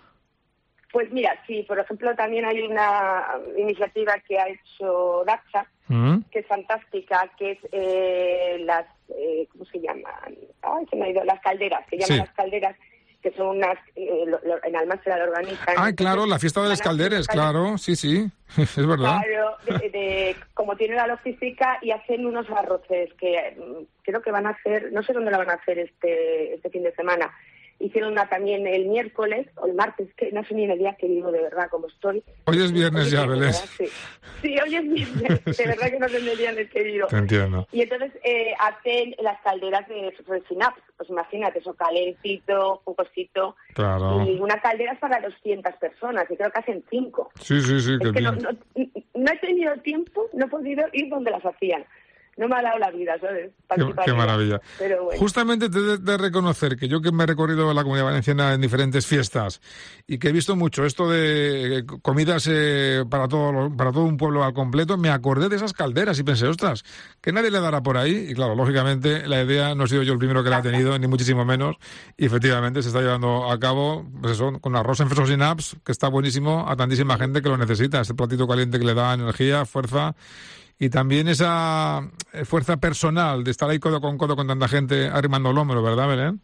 Q: Pues mira, sí, por ejemplo, también hay una iniciativa que ha hecho Daxa, ¿Mm? que es fantástica, que es eh, las, eh, ¿cómo se llaman? Ay, se me ha ido, las calderas, se llaman sí. las calderas, que son unas, eh, lo, lo, en Almansa la organizan.
C: Ah, claro, la fiesta de las calderas, claro, sí, sí, es verdad.
Q: Claro, de, de, como tiene la logística, y hacen unos arroces que creo que van a hacer, no sé dónde la van a hacer este, este fin de semana. Hicieron una también el miércoles o el martes, que no sé ni en el día que vivo, de verdad, como estoy.
C: Hoy es viernes hoy ya, Belén.
Q: Sí. sí, hoy es viernes, de verdad que no sé en el día en el que vivo.
C: Te entiendo.
Q: Y entonces eh, hacen las calderas de Sinaps, pues imagínate, eso calentito, jugosito.
C: Claro.
Q: Y una caldera es para doscientas personas, y creo que hacen cinco.
C: Sí, sí, sí,
Q: es
C: que
Q: que
C: bien.
Q: No, no, no he tenido tiempo, no he podido ir donde las hacían. No me ha dado la vida, ¿sabes?
C: Qué, qué maravilla.
Q: Pero bueno.
C: Justamente te de, de reconocer que yo que me he recorrido la Comunidad Valenciana en diferentes fiestas y que he visto mucho esto de comidas eh, para todo para todo un pueblo al completo, me acordé de esas calderas y pensé, ostras, que nadie le dará por ahí. Y claro, lógicamente la idea no he sido yo el primero que la ha tenido, ni muchísimo menos. Y efectivamente se está llevando a cabo, pues eso, con arroz en Fresos y Naps, que está buenísimo a tantísima gente que lo necesita. Ese platito caliente que le da energía, fuerza. Y también esa fuerza personal de estar ahí codo con codo con tanta gente arrimando el hombro, ¿verdad, Belén?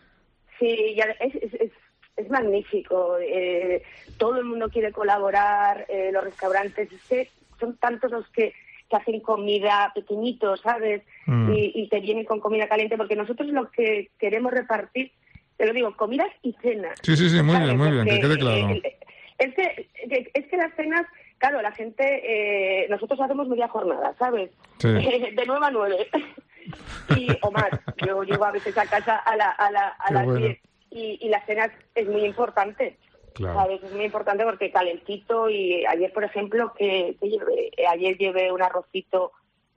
Q: Sí, ya es, es, es, es magnífico. Eh, todo el mundo quiere colaborar, eh, los restaurantes, es que son tantos los que, que hacen comida pequeñitos, ¿sabes? Mm. Y, y te vienen con comida caliente, porque nosotros lo que queremos repartir, te lo digo, comidas y cenas.
C: Sí, sí, sí, muy
Q: ¿sabes?
C: bien, muy bien,
Q: porque,
C: que quede claro.
Q: Eh, es, que, es que las cenas... Claro, la gente, eh, nosotros hacemos media jornada, ¿sabes?
C: Sí.
Q: De nueve a nueve. y, o más. Yo llego a veces a casa a, la, a, la, a las
C: bueno.
Q: diez. Y, y la cena es muy importante.
C: Claro.
Q: ¿Sabes? Es muy importante porque calentito. Y ayer, por ejemplo, que, que llevé, ayer llevé un arrocito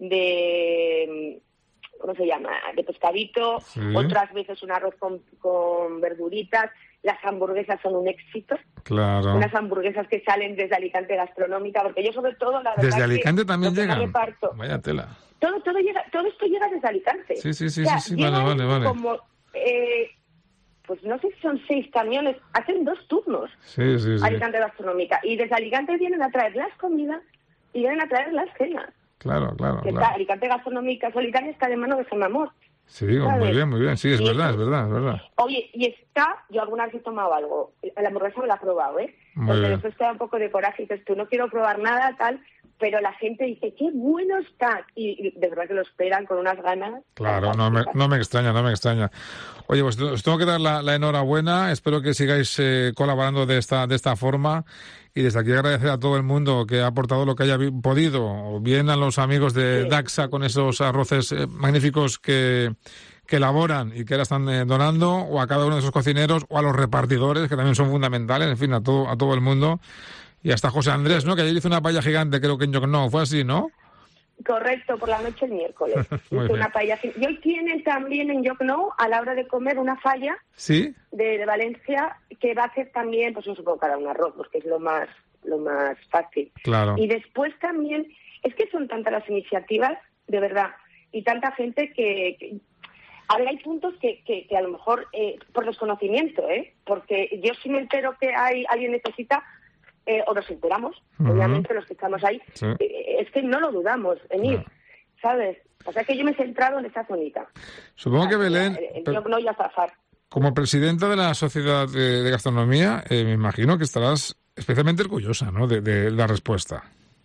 Q: de... ¿Cómo se llama? De pescadito. Sí. Otras veces un arroz con, con verduritas. Las hamburguesas son un éxito.
C: Claro.
Q: Unas hamburguesas que salen desde Alicante Gastronómica, porque yo sobre todo, la verdad,
C: desde Alicante
Q: que
C: también llegan.
Q: Reparto,
C: Vaya tela.
Q: Todo, todo llega, todo esto llega desde Alicante.
C: Sí, sí, sí,
Q: o sea,
C: sí, sí. Vale, vale, vale.
Q: Como, eh, pues no sé si son seis camiones, hacen dos turnos.
C: Sí, sí, sí.
Q: Alicante Gastronómica. Y desde Alicante vienen a traer las comidas y vienen a traer las cenas.
C: Claro, claro.
Q: Que
C: claro.
Q: está Alicante Gastronómica Solidaria está de mano de San Amor.
C: Sí, muy bien, muy bien. Sí, es
Q: y
C: verdad,
Q: eso,
C: es verdad, es verdad.
Q: Oye, y está, yo alguna vez he tomado algo, la hamburguesa me la he probado, ¿eh?
C: Muy
Q: Porque
C: bien.
Q: después te da un poco de coraje y dices, tú no quiero probar nada, tal, pero la gente dice, qué bueno está, y, y de verdad que lo esperan con unas ganas.
C: Claro, no me, no me extraña, no me extraña. Oye, pues os tengo que dar la, la enhorabuena. Espero que sigáis eh, colaborando de esta de esta forma. Y desde aquí agradecer a todo el mundo que ha aportado lo que haya vi- podido. O bien a los amigos de
Q: Sí.
C: Daxa con esos arroces eh, magníficos que, que elaboran y que ahora están eh, donando. O a cada uno de esos cocineros. O a los repartidores, que también son fundamentales. En fin, a todo, a todo el mundo. Y hasta José Andrés, ¿no? Que ayer hizo una paella gigante, creo que en no fue así, ¿no?
Q: Correcto, por la noche el miércoles.
C: Muy
Q: Hice
C: bien.
Q: una paella. Y hoy tienen también en Yocknow, a la hora de comer, una falla
C: ¿Sí?
Q: de, de Valencia que va a hacer también, pues un supongo para un arroz, porque es lo más lo más fácil.
C: Claro.
Q: Y después también, es que son tantas las iniciativas, de verdad, y tanta gente que... que a ver, hay puntos que, que, que a lo mejor, eh, por desconocimiento, ¿eh? Porque yo sí me entero que hay alguien necesita, eh, o nos enteramos,
C: Ujú.
Q: obviamente los que estamos ahí,
C: Sí.
Q: eh, es que no lo dudamos en ir, ¿sabes? O sea que yo me he centrado en esa zonita.
C: Supongo que Belén,
Q: El
C: pero-
Q: Yocknow y Azafar.
C: como presidenta de la Sociedad de, de Gastronomía, eh, me imagino que estarás especialmente orgullosa, ¿no?, de, de la respuesta.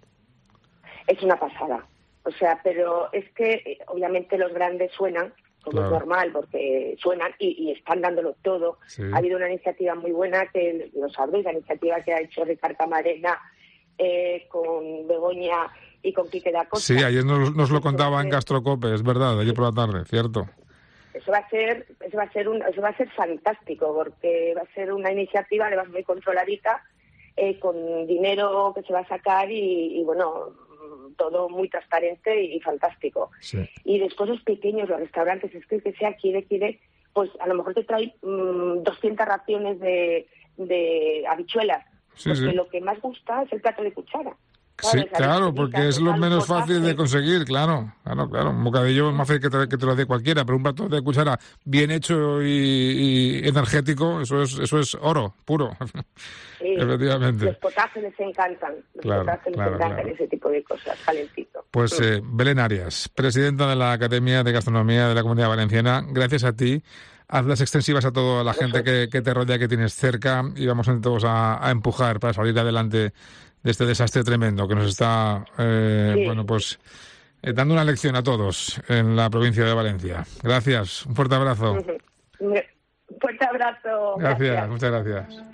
Q: Es una pasada. O sea, pero es que eh, obviamente los grandes suenan, como
C: Claro.
Q: es normal, porque suenan y, y están dándolo todo.
C: Sí.
Q: Ha habido una iniciativa muy buena, que lo sabréis, la iniciativa que ha hecho Ricard Camarena eh, con Begoña y con Quique da Costa.
C: Sí, ayer nos, nos lo contaba en Gastrocope, es verdad, ayer por la tarde, cierto.
Q: Eso va a ser, eso va a ser un, eso va a ser fantástico, porque va a ser una iniciativa además muy controladita, eh, con dinero que se va a sacar y, y bueno, todo muy transparente y, y fantástico.
C: Sí.
Q: Y después los pequeños, los restaurantes, es que el que sea quiere, quiere, pues a lo mejor te trae mmm, doscientas raciones de, de habichuelas,
C: Sí,
Q: porque
C: sí.
Q: lo que más gusta es el plato de cuchara.
C: Sí,
Q: ¿sabes? La
C: claro,
Q: lechuguita,
C: porque es
Q: el
C: lo
Q: tal
C: menos
Q: potaje.
C: fácil de conseguir, claro, claro, claro. Un bocadillo es más fácil que te, que te lo dé cualquiera, pero un plato de cuchara bien hecho y, y energético, eso es eso es oro puro.
Q: Sí,
C: Efectivamente.
Q: los potajes les encantan, los
C: Claro,
Q: potajes les
C: claro,
Q: encantan,
C: claro.
Q: ese tipo de cosas, calentito.
C: Pues eh, Belén Arias, presidenta de la Academia de Gastronomía de la Comunidad Valenciana, gracias a ti. Hazlas extensivas a toda la gente que, que te rodea, que tienes cerca, y vamos entre todos a, a empujar para salir adelante de este desastre tremendo que nos está, eh,
Q: Sí.
C: bueno, pues eh, dando una lección a todos en la provincia de Valencia. Gracias, un fuerte abrazo.
Q: Ujú. Un fuerte abrazo.
C: Gracias, muchas gracias.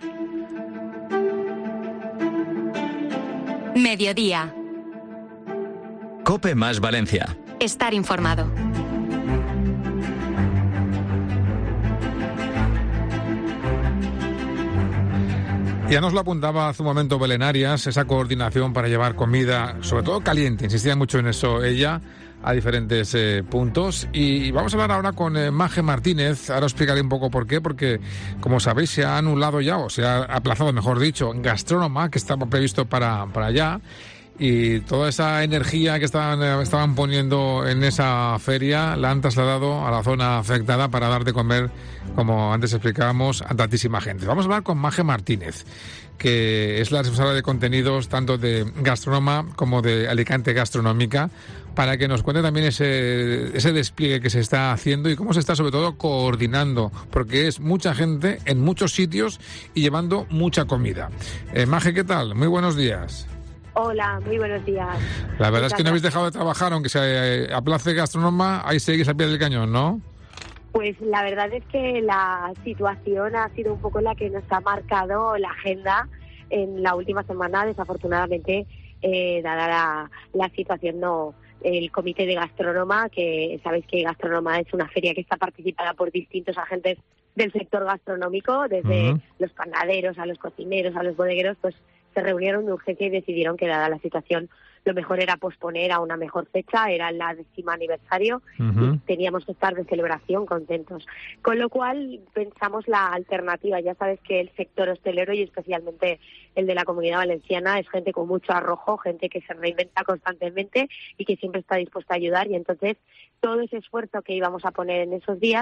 A: Mediodía.
P: Cope más Valencia.
A: Estar informado.
C: Ya nos lo apuntaba hace un momento Belén Arias, esa coordinación para llevar comida, sobre todo caliente, insistía mucho en eso ella, a diferentes eh, puntos. Y vamos a hablar ahora con eh, Maje Martínez, ahora os explicaré un poco por qué, porque como sabéis se ha anulado ya, o se ha aplazado, mejor dicho, Gastrónoma, que estaba previsto para, para allá. Y toda esa energía que estaban, eh, estaban poniendo en esa feria la han trasladado a la zona afectada para dar de comer, como antes explicábamos, a tantísima gente. Vamos a hablar con Maje Martínez, que es la responsable de contenidos tanto de Gastronoma como de Alicante Gastronómica, para que nos cuente también ese, ese despliegue que se está haciendo y cómo se está sobre todo coordinando, porque es mucha gente en muchos sitios y llevando mucha comida. Eh, Maje, ¿qué tal? Muy buenos días.
R: Hola, muy buenos días.
C: La verdad es que no habéis
R: Muchas
C: dejado de trabajar, aunque se eh, aplace Gastronoma, ahí seguís al pie del cañón, ¿no?
R: Pues la verdad es que la situación ha sido un poco la que nos ha marcado la agenda en la última semana. Desafortunadamente, eh, dada la, la situación, no. El Comité de Gastronoma, que sabéis que Gastronoma es una feria que está participada por distintos agentes del sector gastronómico, desde
S: Ujú.
R: los panaderos a los cocineros, a los bodegueros, pues se reunieron de urgencia y decidieron que, dada la situación, lo mejor era posponer a una mejor fecha, era la décima aniversario,
S: Ujú.
R: y teníamos que estar de celebración contentos. Con lo cual pensamos la alternativa. Ya sabes que el sector hostelero y especialmente el de la Comunidad Valenciana es gente con mucho arrojo, gente que se reinventa constantemente y que siempre está dispuesta a ayudar, y entonces todo ese esfuerzo que íbamos a poner en esos días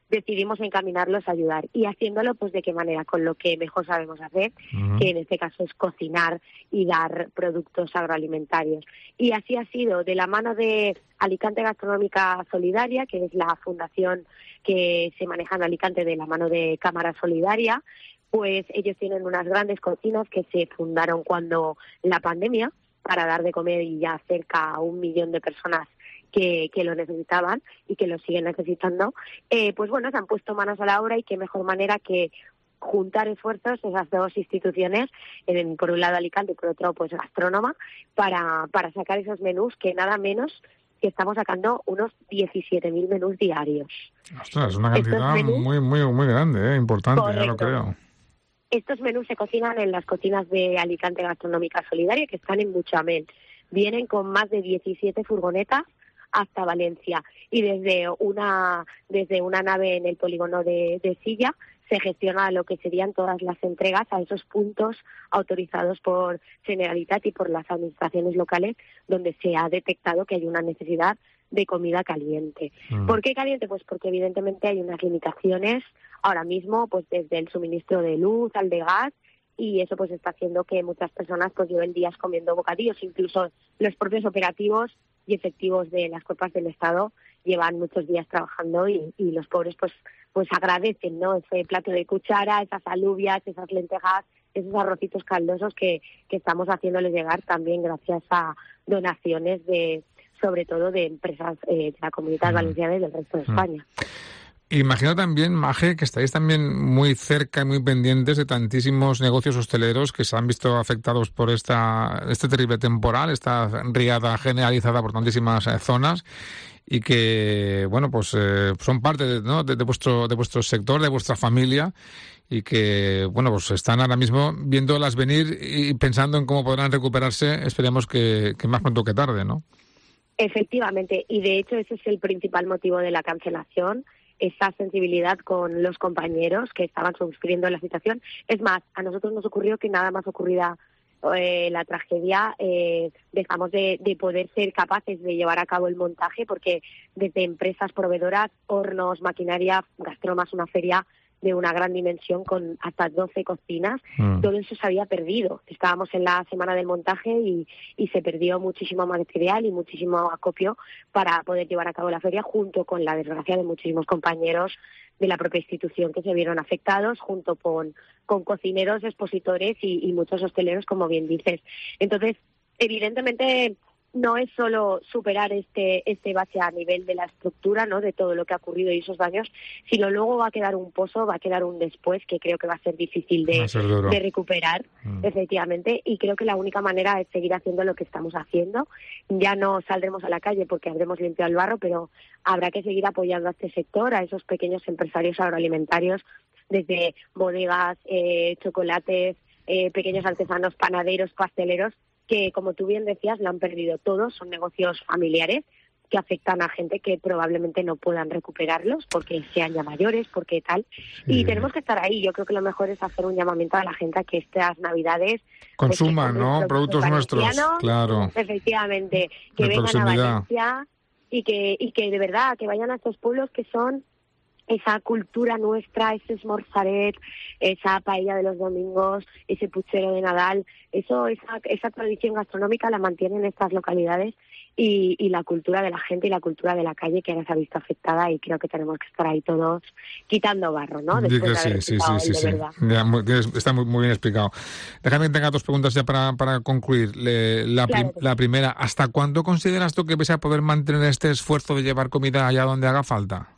R: decidimos encaminarlos a ayudar. Y haciéndolo, pues, ¿de qué manera? Con lo que mejor sabemos hacer, uh-huh. que en este caso es cocinar y dar productos agroalimentarios. Y así ha sido, de la mano de Alicante Gastronómica Solidaria, que es la fundación que se maneja en Alicante de la mano de Cámara Solidaria, pues ellos tienen unas grandes cocinas que se fundaron cuando la pandemia, para dar de comer y ya cerca a un millón de personas que, que lo necesitaban y que lo siguen necesitando, eh, pues bueno, se han puesto manos a la obra y qué mejor manera que juntar esfuerzos esas dos instituciones, en, por un lado Alicante y por otro pues Gastrónoma, para, para sacar esos menús que nada menos que estamos sacando unos diecisiete mil menús diarios.
C: Ostras, es una cantidad menús, muy, muy, muy grande, ¿eh? Importante, correcto. Ya lo creo.
R: Estos menús se cocinan en las cocinas de Alicante Gastronómica Solidaria, que están en Buchamel. Vienen con más de diecisiete furgonetas hasta Valencia. Y desde una desde una nave en el polígono de, de Silla se gestiona lo que serían todas las entregas a esos puntos autorizados por Generalitat y por las administraciones locales, donde se ha detectado que hay una necesidad de comida caliente. Mm. ¿Por qué caliente? Pues porque evidentemente hay unas limitaciones ahora mismo, pues desde el suministro de luz al de gas, y eso pues está haciendo que muchas personas pues lleven días comiendo bocadillos. Incluso los propios operativos y efectivos de las cuerpas del Estado llevan muchos días trabajando y, y los pobres pues pues agradecen, ¿no?, ese plato de cuchara, esas alubias, esas lentejas, esos arrocitos caldosos que, que estamos haciéndoles llegar también gracias a donaciones de, sobre todo de empresas eh, de la Comunidad mm. Valenciana y del resto de mm. España.
C: Imagino también, Maje, que estáis también muy cerca y muy pendientes de tantísimos negocios hosteleros que se han visto afectados por esta este terrible temporal, esta riada generalizada por tantísimas eh, zonas, y que, bueno, pues eh, son parte de, ¿no?, de, de vuestro de vuestro sector, de vuestra familia, y que, bueno, pues están ahora mismo viéndolas venir y pensando en cómo podrán recuperarse, esperemos que, que más pronto que tarde, ¿no?
R: Efectivamente, y de hecho ese es el principal motivo de la cancelación, esa sensibilidad con los compañeros que estaban sufriendo la situación. Es más, a nosotros nos ocurrió que nada más ocurrida eh, la tragedia, eh, dejamos de, de poder ser capaces de llevar a cabo el montaje, porque desde empresas proveedoras, hornos, maquinaria, Gastromas, una feria de una gran dimensión con hasta doce cocinas, mm. todo eso se había perdido. Estábamos en la semana del montaje y, y se perdió muchísimo material y muchísimo acopio para poder llevar a cabo la feria, junto con la desgracia de muchísimos compañeros de la propia institución que se vieron afectados, junto con, con cocineros, expositores y, y muchos hosteleros, como bien dices. Entonces, evidentemente, no es solo superar este este bache a nivel de la estructura, ¿no?, de todo lo que ha ocurrido y esos daños, sino luego va a quedar un pozo, va a quedar un después que creo que va a ser difícil de, de recuperar, mm. efectivamente, y creo que la única manera es seguir haciendo lo que estamos haciendo. Ya no saldremos a la calle porque habremos limpiado el barro, pero habrá que seguir apoyando a este sector, a esos pequeños empresarios agroalimentarios, desde bodegas, eh, chocolates, eh, pequeños artesanos, panaderos, pasteleros, que, como tú bien decías, lo han perdido todo. Son negocios familiares que afectan a gente que probablemente no puedan recuperarlos porque sean ya mayores, porque tal. Y sí. tenemos que estar ahí. Yo creo que lo mejor es hacer un llamamiento a la gente a que estas Navidades
C: consuman, pues, ¿no?, productos, productos nuestros, claro.
R: Efectivamente, que de vengan proximidad. a Valencia y que, y que de verdad, que vayan a estos pueblos que son esa cultura nuestra, ese esmorzaret, esa paella de los domingos, ese puchero de Nadal, eso, esa, esa tradición gastronómica la mantienen estas localidades y, y la cultura de la gente y la cultura de la calle, que ahora se ha visto afectada, y creo que tenemos que estar ahí todos quitando barro, ¿no? Después de haber
C: sí, sí, sí, sí, sí. Ya, muy, está muy, muy bien explicado. Déjame que tenga dos preguntas ya para, para concluir. Le, la, claro. prim, la primera, ¿hasta cuándo consideras tú que vais a poder mantener este esfuerzo de llevar comida allá donde haga falta?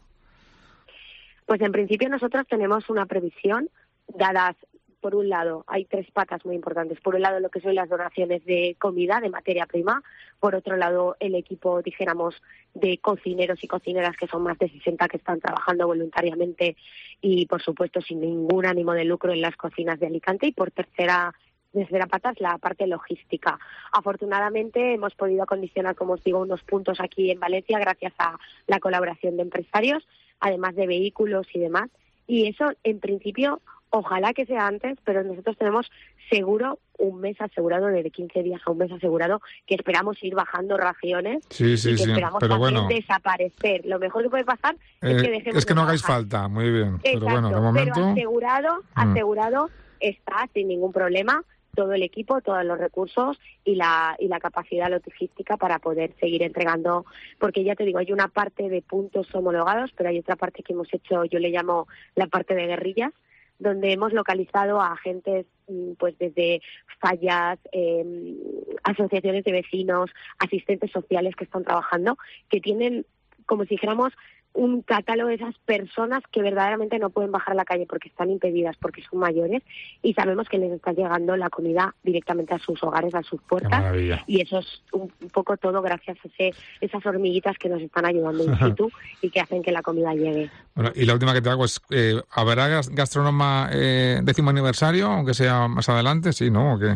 R: Pues en principio nosotros tenemos una previsión, dadas, por un lado, hay tres patas muy importantes. Por un lado, lo que son las donaciones de comida, de materia prima. Por otro lado, el equipo, dijéramos, de cocineros y cocineras, que son más de sesenta, que están trabajando voluntariamente y, por supuesto, sin ningún ánimo de lucro en las cocinas de Alicante. Y por tercera tercera pata es la parte logística. Afortunadamente hemos podido acondicionar, como os digo, unos puntos aquí en Valencia gracias a la colaboración de empresarios, además de vehículos y demás, y eso en principio Ojalá que sea antes, pero nosotros tenemos seguro un mes asegurado, de quince días a un mes asegurado, que esperamos ir bajando raciones
C: sí, sí,
R: y que
C: sí.
R: esperamos
C: Pero
R: también
C: bueno,
R: desaparecer. Lo mejor que puede pasar
C: eh,
R: es que dejemos
C: es que no
R: de
C: hagáis
R: trabajar.
C: falta, muy bien.
R: Exacto,
C: pero bueno, de momento...
R: pero asegurado,
C: Mm.
R: asegurado está sin ningún problema todo el equipo, todos los recursos y la y la capacidad logística para poder seguir entregando, porque ya te digo, hay una parte de puntos homologados, pero hay otra parte que hemos hecho, yo le llamo la parte de guerrillas, donde hemos localizado a agentes pues desde fallas, eh, asociaciones de vecinos, asistentes sociales que están trabajando, que tienen, como si dijéramos, un catálogo de esas personas que verdaderamente no pueden bajar a la calle porque están impedidas, porque son mayores, y sabemos que les está llegando la comida directamente a sus hogares, a sus puertas, y eso es un, un poco todo gracias a ese, esas hormiguitas que nos están ayudando in situ y que hacen que la comida llegue.
C: Bueno, y la última que te hago es, eh, ¿habrá gas- gastronoma eh, décimo aniversario, aunque sea más adelante? Sí, ¿no? ¿O qué?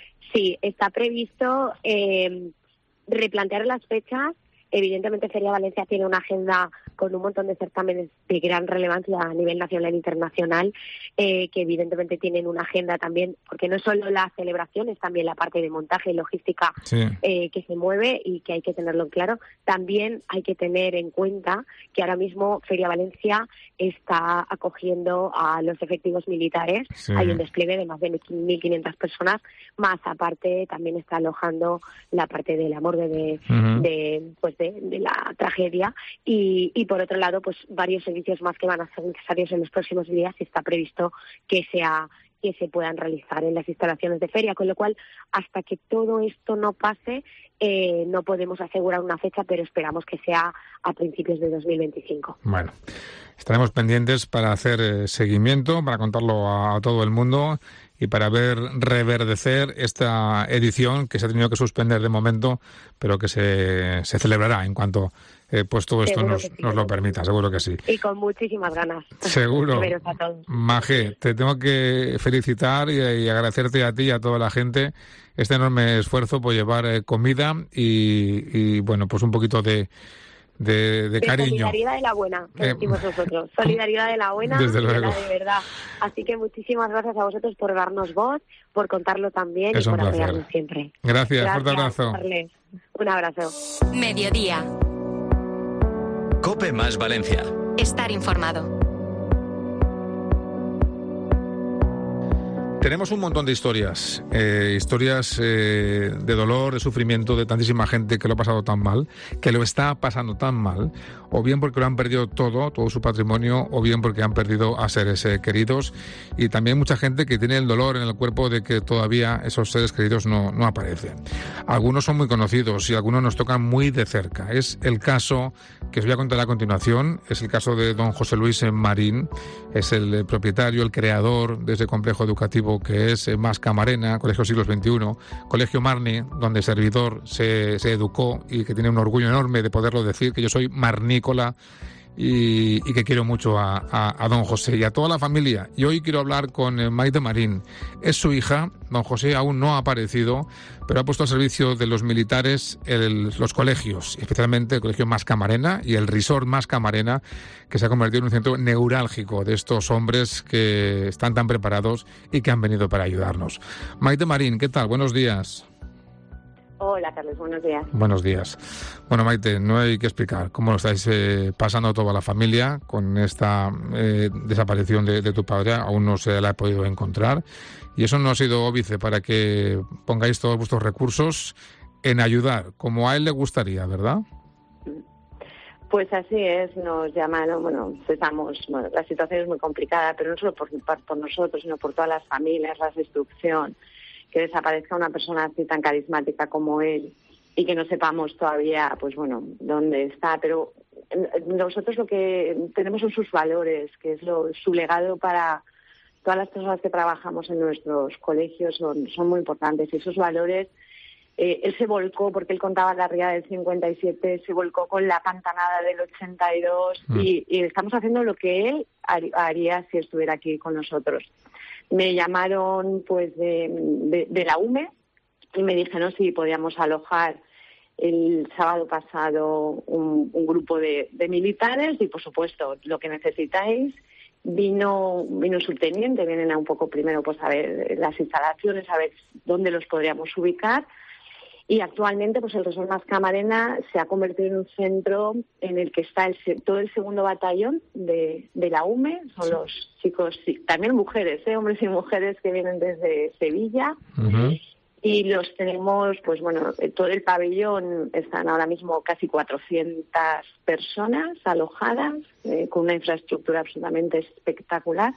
R: Sí, está previsto eh, replantear las fechas. Evidentemente, Feria Valencia tiene una agenda con un montón de certámenes de gran relevancia a nivel nacional e internacional, eh, que evidentemente tienen una agenda también, porque no es solo la celebración, es también la parte de montaje y logística
C: Sí.
R: eh, que se mueve y que hay que tenerlo en claro. También hay que tener en cuenta que ahora mismo Feria Valencia está acogiendo a los efectivos militares.
S: Sí.
R: Hay un despliegue de más de mil quinientas personas, más aparte también está alojando la parte de la morgue de,
S: Ujú.
R: de, pues de, de la tragedia y, y por otro lado pues varios servicios más que van a ser necesarios en los próximos días y está previsto que sea que se puedan realizar en las instalaciones de feria, con lo cual hasta que todo esto no pase eh, no podemos asegurar una fecha, pero esperamos que sea a principios de dos mil veinticinco.
C: Bueno, estaremos pendientes para hacer eh, seguimiento, para contarlo a, a todo el mundo y para ver reverdecer esta edición que se ha tenido que suspender de momento, pero que se, se celebrará en cuanto eh, pues todo esto
R: Seguro
C: nos,
R: que sí.
C: nos lo permita, seguro que sí.
R: Y con muchísimas ganas.
C: Seguro.
R: De veros a todos.
C: Maje, te tengo que felicitar y, y agradecerte a ti y a toda la gente este enorme esfuerzo por llevar eh, comida y, y, bueno, pues un poquito de, de, de cariño.
R: Solidaridad de la buena, que
C: Eh,
R: decimos nosotros. Solidaridad de la buena,
C: Desde
R: y de la
C: luego.
R: de verdad. Así que muchísimas gracias a vosotros por darnos voz, por contarlo también
C: Es
R: y
C: un
R: por
C: placer.
R: apoyarnos siempre.
C: Gracias, fuerte abrazo.
R: Carles. Un abrazo.
A: Mediodía.
P: Cope más Valencia.
A: Estar informado.
C: Tenemos un montón de historias, eh, historias eh, de dolor, de sufrimiento, de tantísima gente que lo ha pasado tan mal, que lo está pasando tan mal, o bien porque lo han perdido todo, todo su patrimonio, o bien porque han perdido a seres eh, queridos, y también mucha gente que tiene el dolor en el cuerpo de que todavía esos seres queridos no, no aparecen. Algunos son muy conocidos y algunos nos tocan muy de cerca. Es el caso que os voy a contar a continuación, es el caso de don José Luis Marín, es el eh, propietario, el creador de ese complejo educativo que es eh, Mas Camarena, Colegio Siglos veintiuno, Colegio Marni, donde servidor se, se educó y que tiene un orgullo enorme de poderlo decir, que yo soy marnícola y, y que quiero mucho a, a, a don José y a toda la familia. Y hoy quiero hablar con eh, Maite Marín. Es su hija, don José aún no ha aparecido, pero ha puesto al servicio de los militares el, los colegios, especialmente el Colegio Mas Camarena y el Resort Mas Camarena, que se ha convertido en un centro neurálgico de estos hombres que están tan preparados y que han venido para ayudarnos. Maite Marín, ¿qué tal? Buenos días.
R: Hola, Carlos, buenos días.
C: Buenos días. Bueno, Maite, no hay que explicar cómo lo estáis eh, pasando toda la familia con esta eh, desaparición de, de tu padre. Aún no se la ha podido encontrar. Y eso no ha sido óbice para que pongáis todos vuestros recursos en ayudar, como a él le gustaría, ¿verdad?
S: Pues así es, nos llamaron, bueno, estamos, bueno, la situación es muy complicada, pero no solo por, por nosotros, sino por todas las familias, la destrucción, que desaparezca una persona así tan carismática como él y que no sepamos todavía, pues bueno, dónde está, pero nosotros lo que tenemos son sus valores, que es lo, su legado para todas las personas que trabajamos en nuestros colegios, son, son muy importantes, y esos valores. Eh, él se volcó, porque él contaba la riada del cincuenta y siete, se volcó con la pantanada del ochenta y dos mm. y, y estamos haciendo lo que él haría si estuviera aquí con nosotros. Me llamaron pues de, de, de la U M E y me dijeron si podíamos alojar el sábado pasado un, un grupo de, de militares y, por supuesto, lo que necesitáis. vino vino un subteniente, vienen a un poco primero pues a ver las instalaciones, a ver dónde los podríamos ubicar. Y actualmente pues el Resort Mas Camarena se ha convertido en un centro en el que está el, todo el segundo batallón de, de la U M E, son sí. los chicos, sí, también mujeres, ¿eh? hombres y mujeres que vienen desde Sevilla. Uh-huh. Y los tenemos, pues bueno, todo el pabellón, están ahora mismo casi cuatrocientas personas alojadas, eh, con una infraestructura absolutamente espectacular,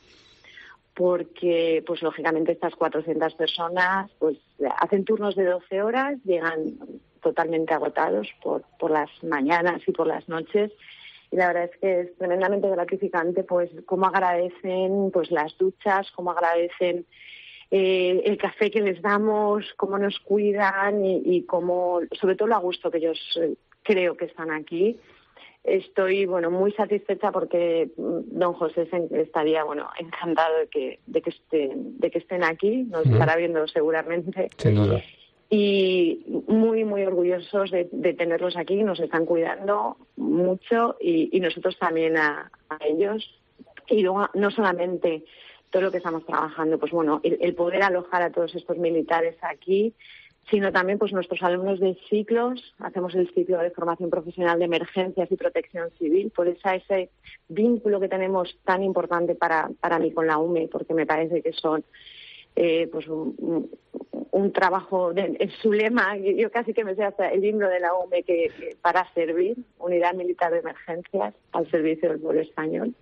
S: porque, pues lógicamente, estas cuatrocientas personas pues hacen turnos de doce horas, llegan totalmente agotados por, por las mañanas y por las noches, y la verdad es que es tremendamente gratificante, pues cómo agradecen pues las duchas, cómo agradecen Eh, el café que les damos, cómo nos cuidan y, y cómo, sobre todo lo a gusto que ellos eh, creo que están aquí. Estoy, bueno, muy satisfecha porque don José estaría, bueno, encantado de que, de que estén, de que estén aquí, nos uh-huh. estará viendo seguramente.
C: Sin duda.
S: Y muy, muy orgullosos de, de tenerlos aquí, nos están cuidando mucho y, y nosotros también a, a ellos. Y luego, no solamente todo lo que estamos trabajando, pues bueno, el, el poder alojar a todos estos militares aquí, sino también pues nuestros alumnos de ciclos, hacemos el ciclo de formación profesional de emergencias y protección civil, por esa, ese vínculo que tenemos tan importante para, para mí con la U M E, porque me parece que son eh, pues un, un, un trabajo, de, en su lema, yo casi que me sé hasta el himno de la U M E, que, que para servir, Unidad Militar de Emergencias, al servicio del pueblo español.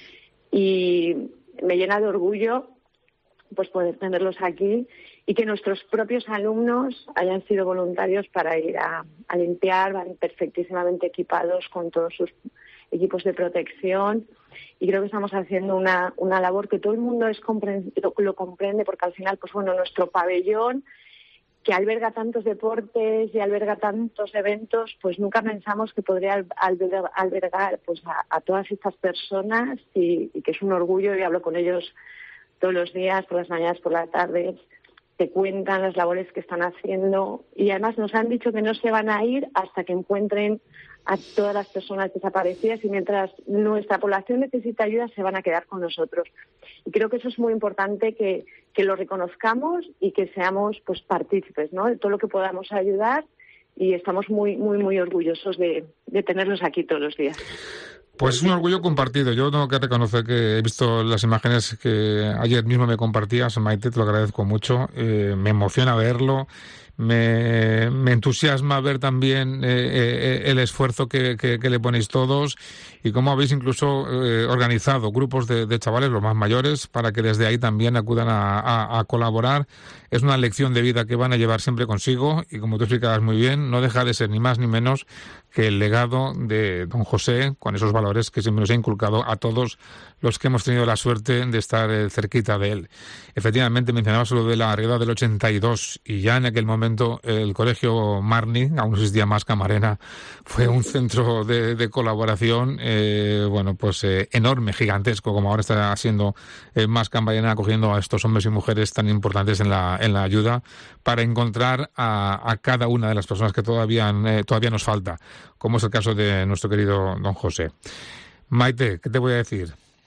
S: Y me llena de orgullo pues poder tenerlos aquí y que nuestros propios alumnos hayan sido voluntarios para ir a, a limpiar, van perfectísimamente equipados con todos sus equipos de protección, y creo que estamos haciendo una, una labor que todo el mundo es compre- lo, lo comprende, porque al final, pues bueno, nuestro pabellón, que alberga tantos deportes y alberga tantos eventos, pues nunca pensamos que podría albergar, albergar pues a, a todas estas personas, y, y que es un orgullo. Y hablo con ellos todos los días, por las mañanas, por las tardes, te cuentan las labores que están haciendo, y además nos han dicho que no se van a ir hasta que encuentren a todas las personas desaparecidas, y mientras nuestra población necesita ayuda se van a quedar con nosotros. Y creo que eso es muy importante, que, que lo reconozcamos y que seamos pues partícipes, ¿no?, de todo lo que podamos ayudar, y estamos muy muy muy orgullosos de, de tenerlos aquí todos los días.
C: Pues es un orgullo compartido. Yo tengo que reconocer que he visto las imágenes que ayer mismo me compartías, Maite, te lo agradezco mucho. Eh, me emociona verlo. Me, me entusiasma ver también eh, eh, el esfuerzo que, que, que le ponéis todos, y cómo habéis incluso eh, organizado grupos de, de chavales, los más mayores, para que desde ahí también acudan a, a, a colaborar. Es una lección de vida que van a llevar siempre consigo, y como tú explicabas muy bien, no deja de ser ni más ni menos que el legado de don José, con esos valores que siempre nos ha inculcado a todos los que hemos tenido la suerte de estar eh, cerquita de él. Efectivamente, mencionabas lo de la riada del ochenta y dos, y ya en aquel momento el colegio Marni, aún no existía Mas Camarena, fue un centro de, de colaboración, eh, bueno, pues eh, enorme, gigantesco, como ahora está siendo eh, Mas Camarena, acogiendo a estos hombres y mujeres tan importantes en la, en la ayuda, para encontrar a, a cada una de las personas que todavía, eh, todavía nos falta, como es el caso de nuestro querido don José. Maite, ¿qué te voy a decir?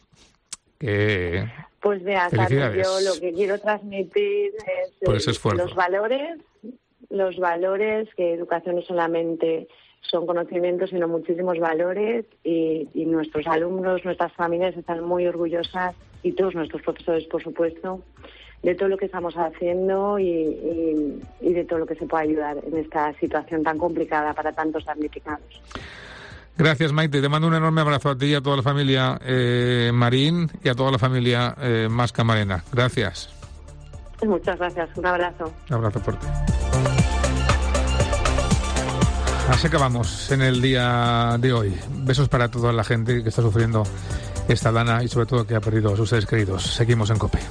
C: Que
S: pues vea, Carlos, yo lo que quiero transmitir es
C: por ese esfuerzo.
S: los valores, los valores, que educación no solamente son conocimientos, sino muchísimos valores, y, y nuestros alumnos, nuestras familias están muy orgullosas, y todos nuestros profesores, por supuesto, de todo lo que estamos haciendo y, y, y de todo lo que se puede ayudar en esta situación tan complicada para tantos damnificados.
C: Gracias, Maite. Te mando un enorme abrazo a ti y a toda la familia eh, Marín, y a toda la familia eh, Mas Camarena. Gracias.
S: Muchas gracias. Un abrazo.
C: Un abrazo fuerte. Así acabamos en el día de hoy. Besos para toda la gente que está sufriendo esta dana, y sobre todo que ha perdido a sus seres queridos. Seguimos en COPE.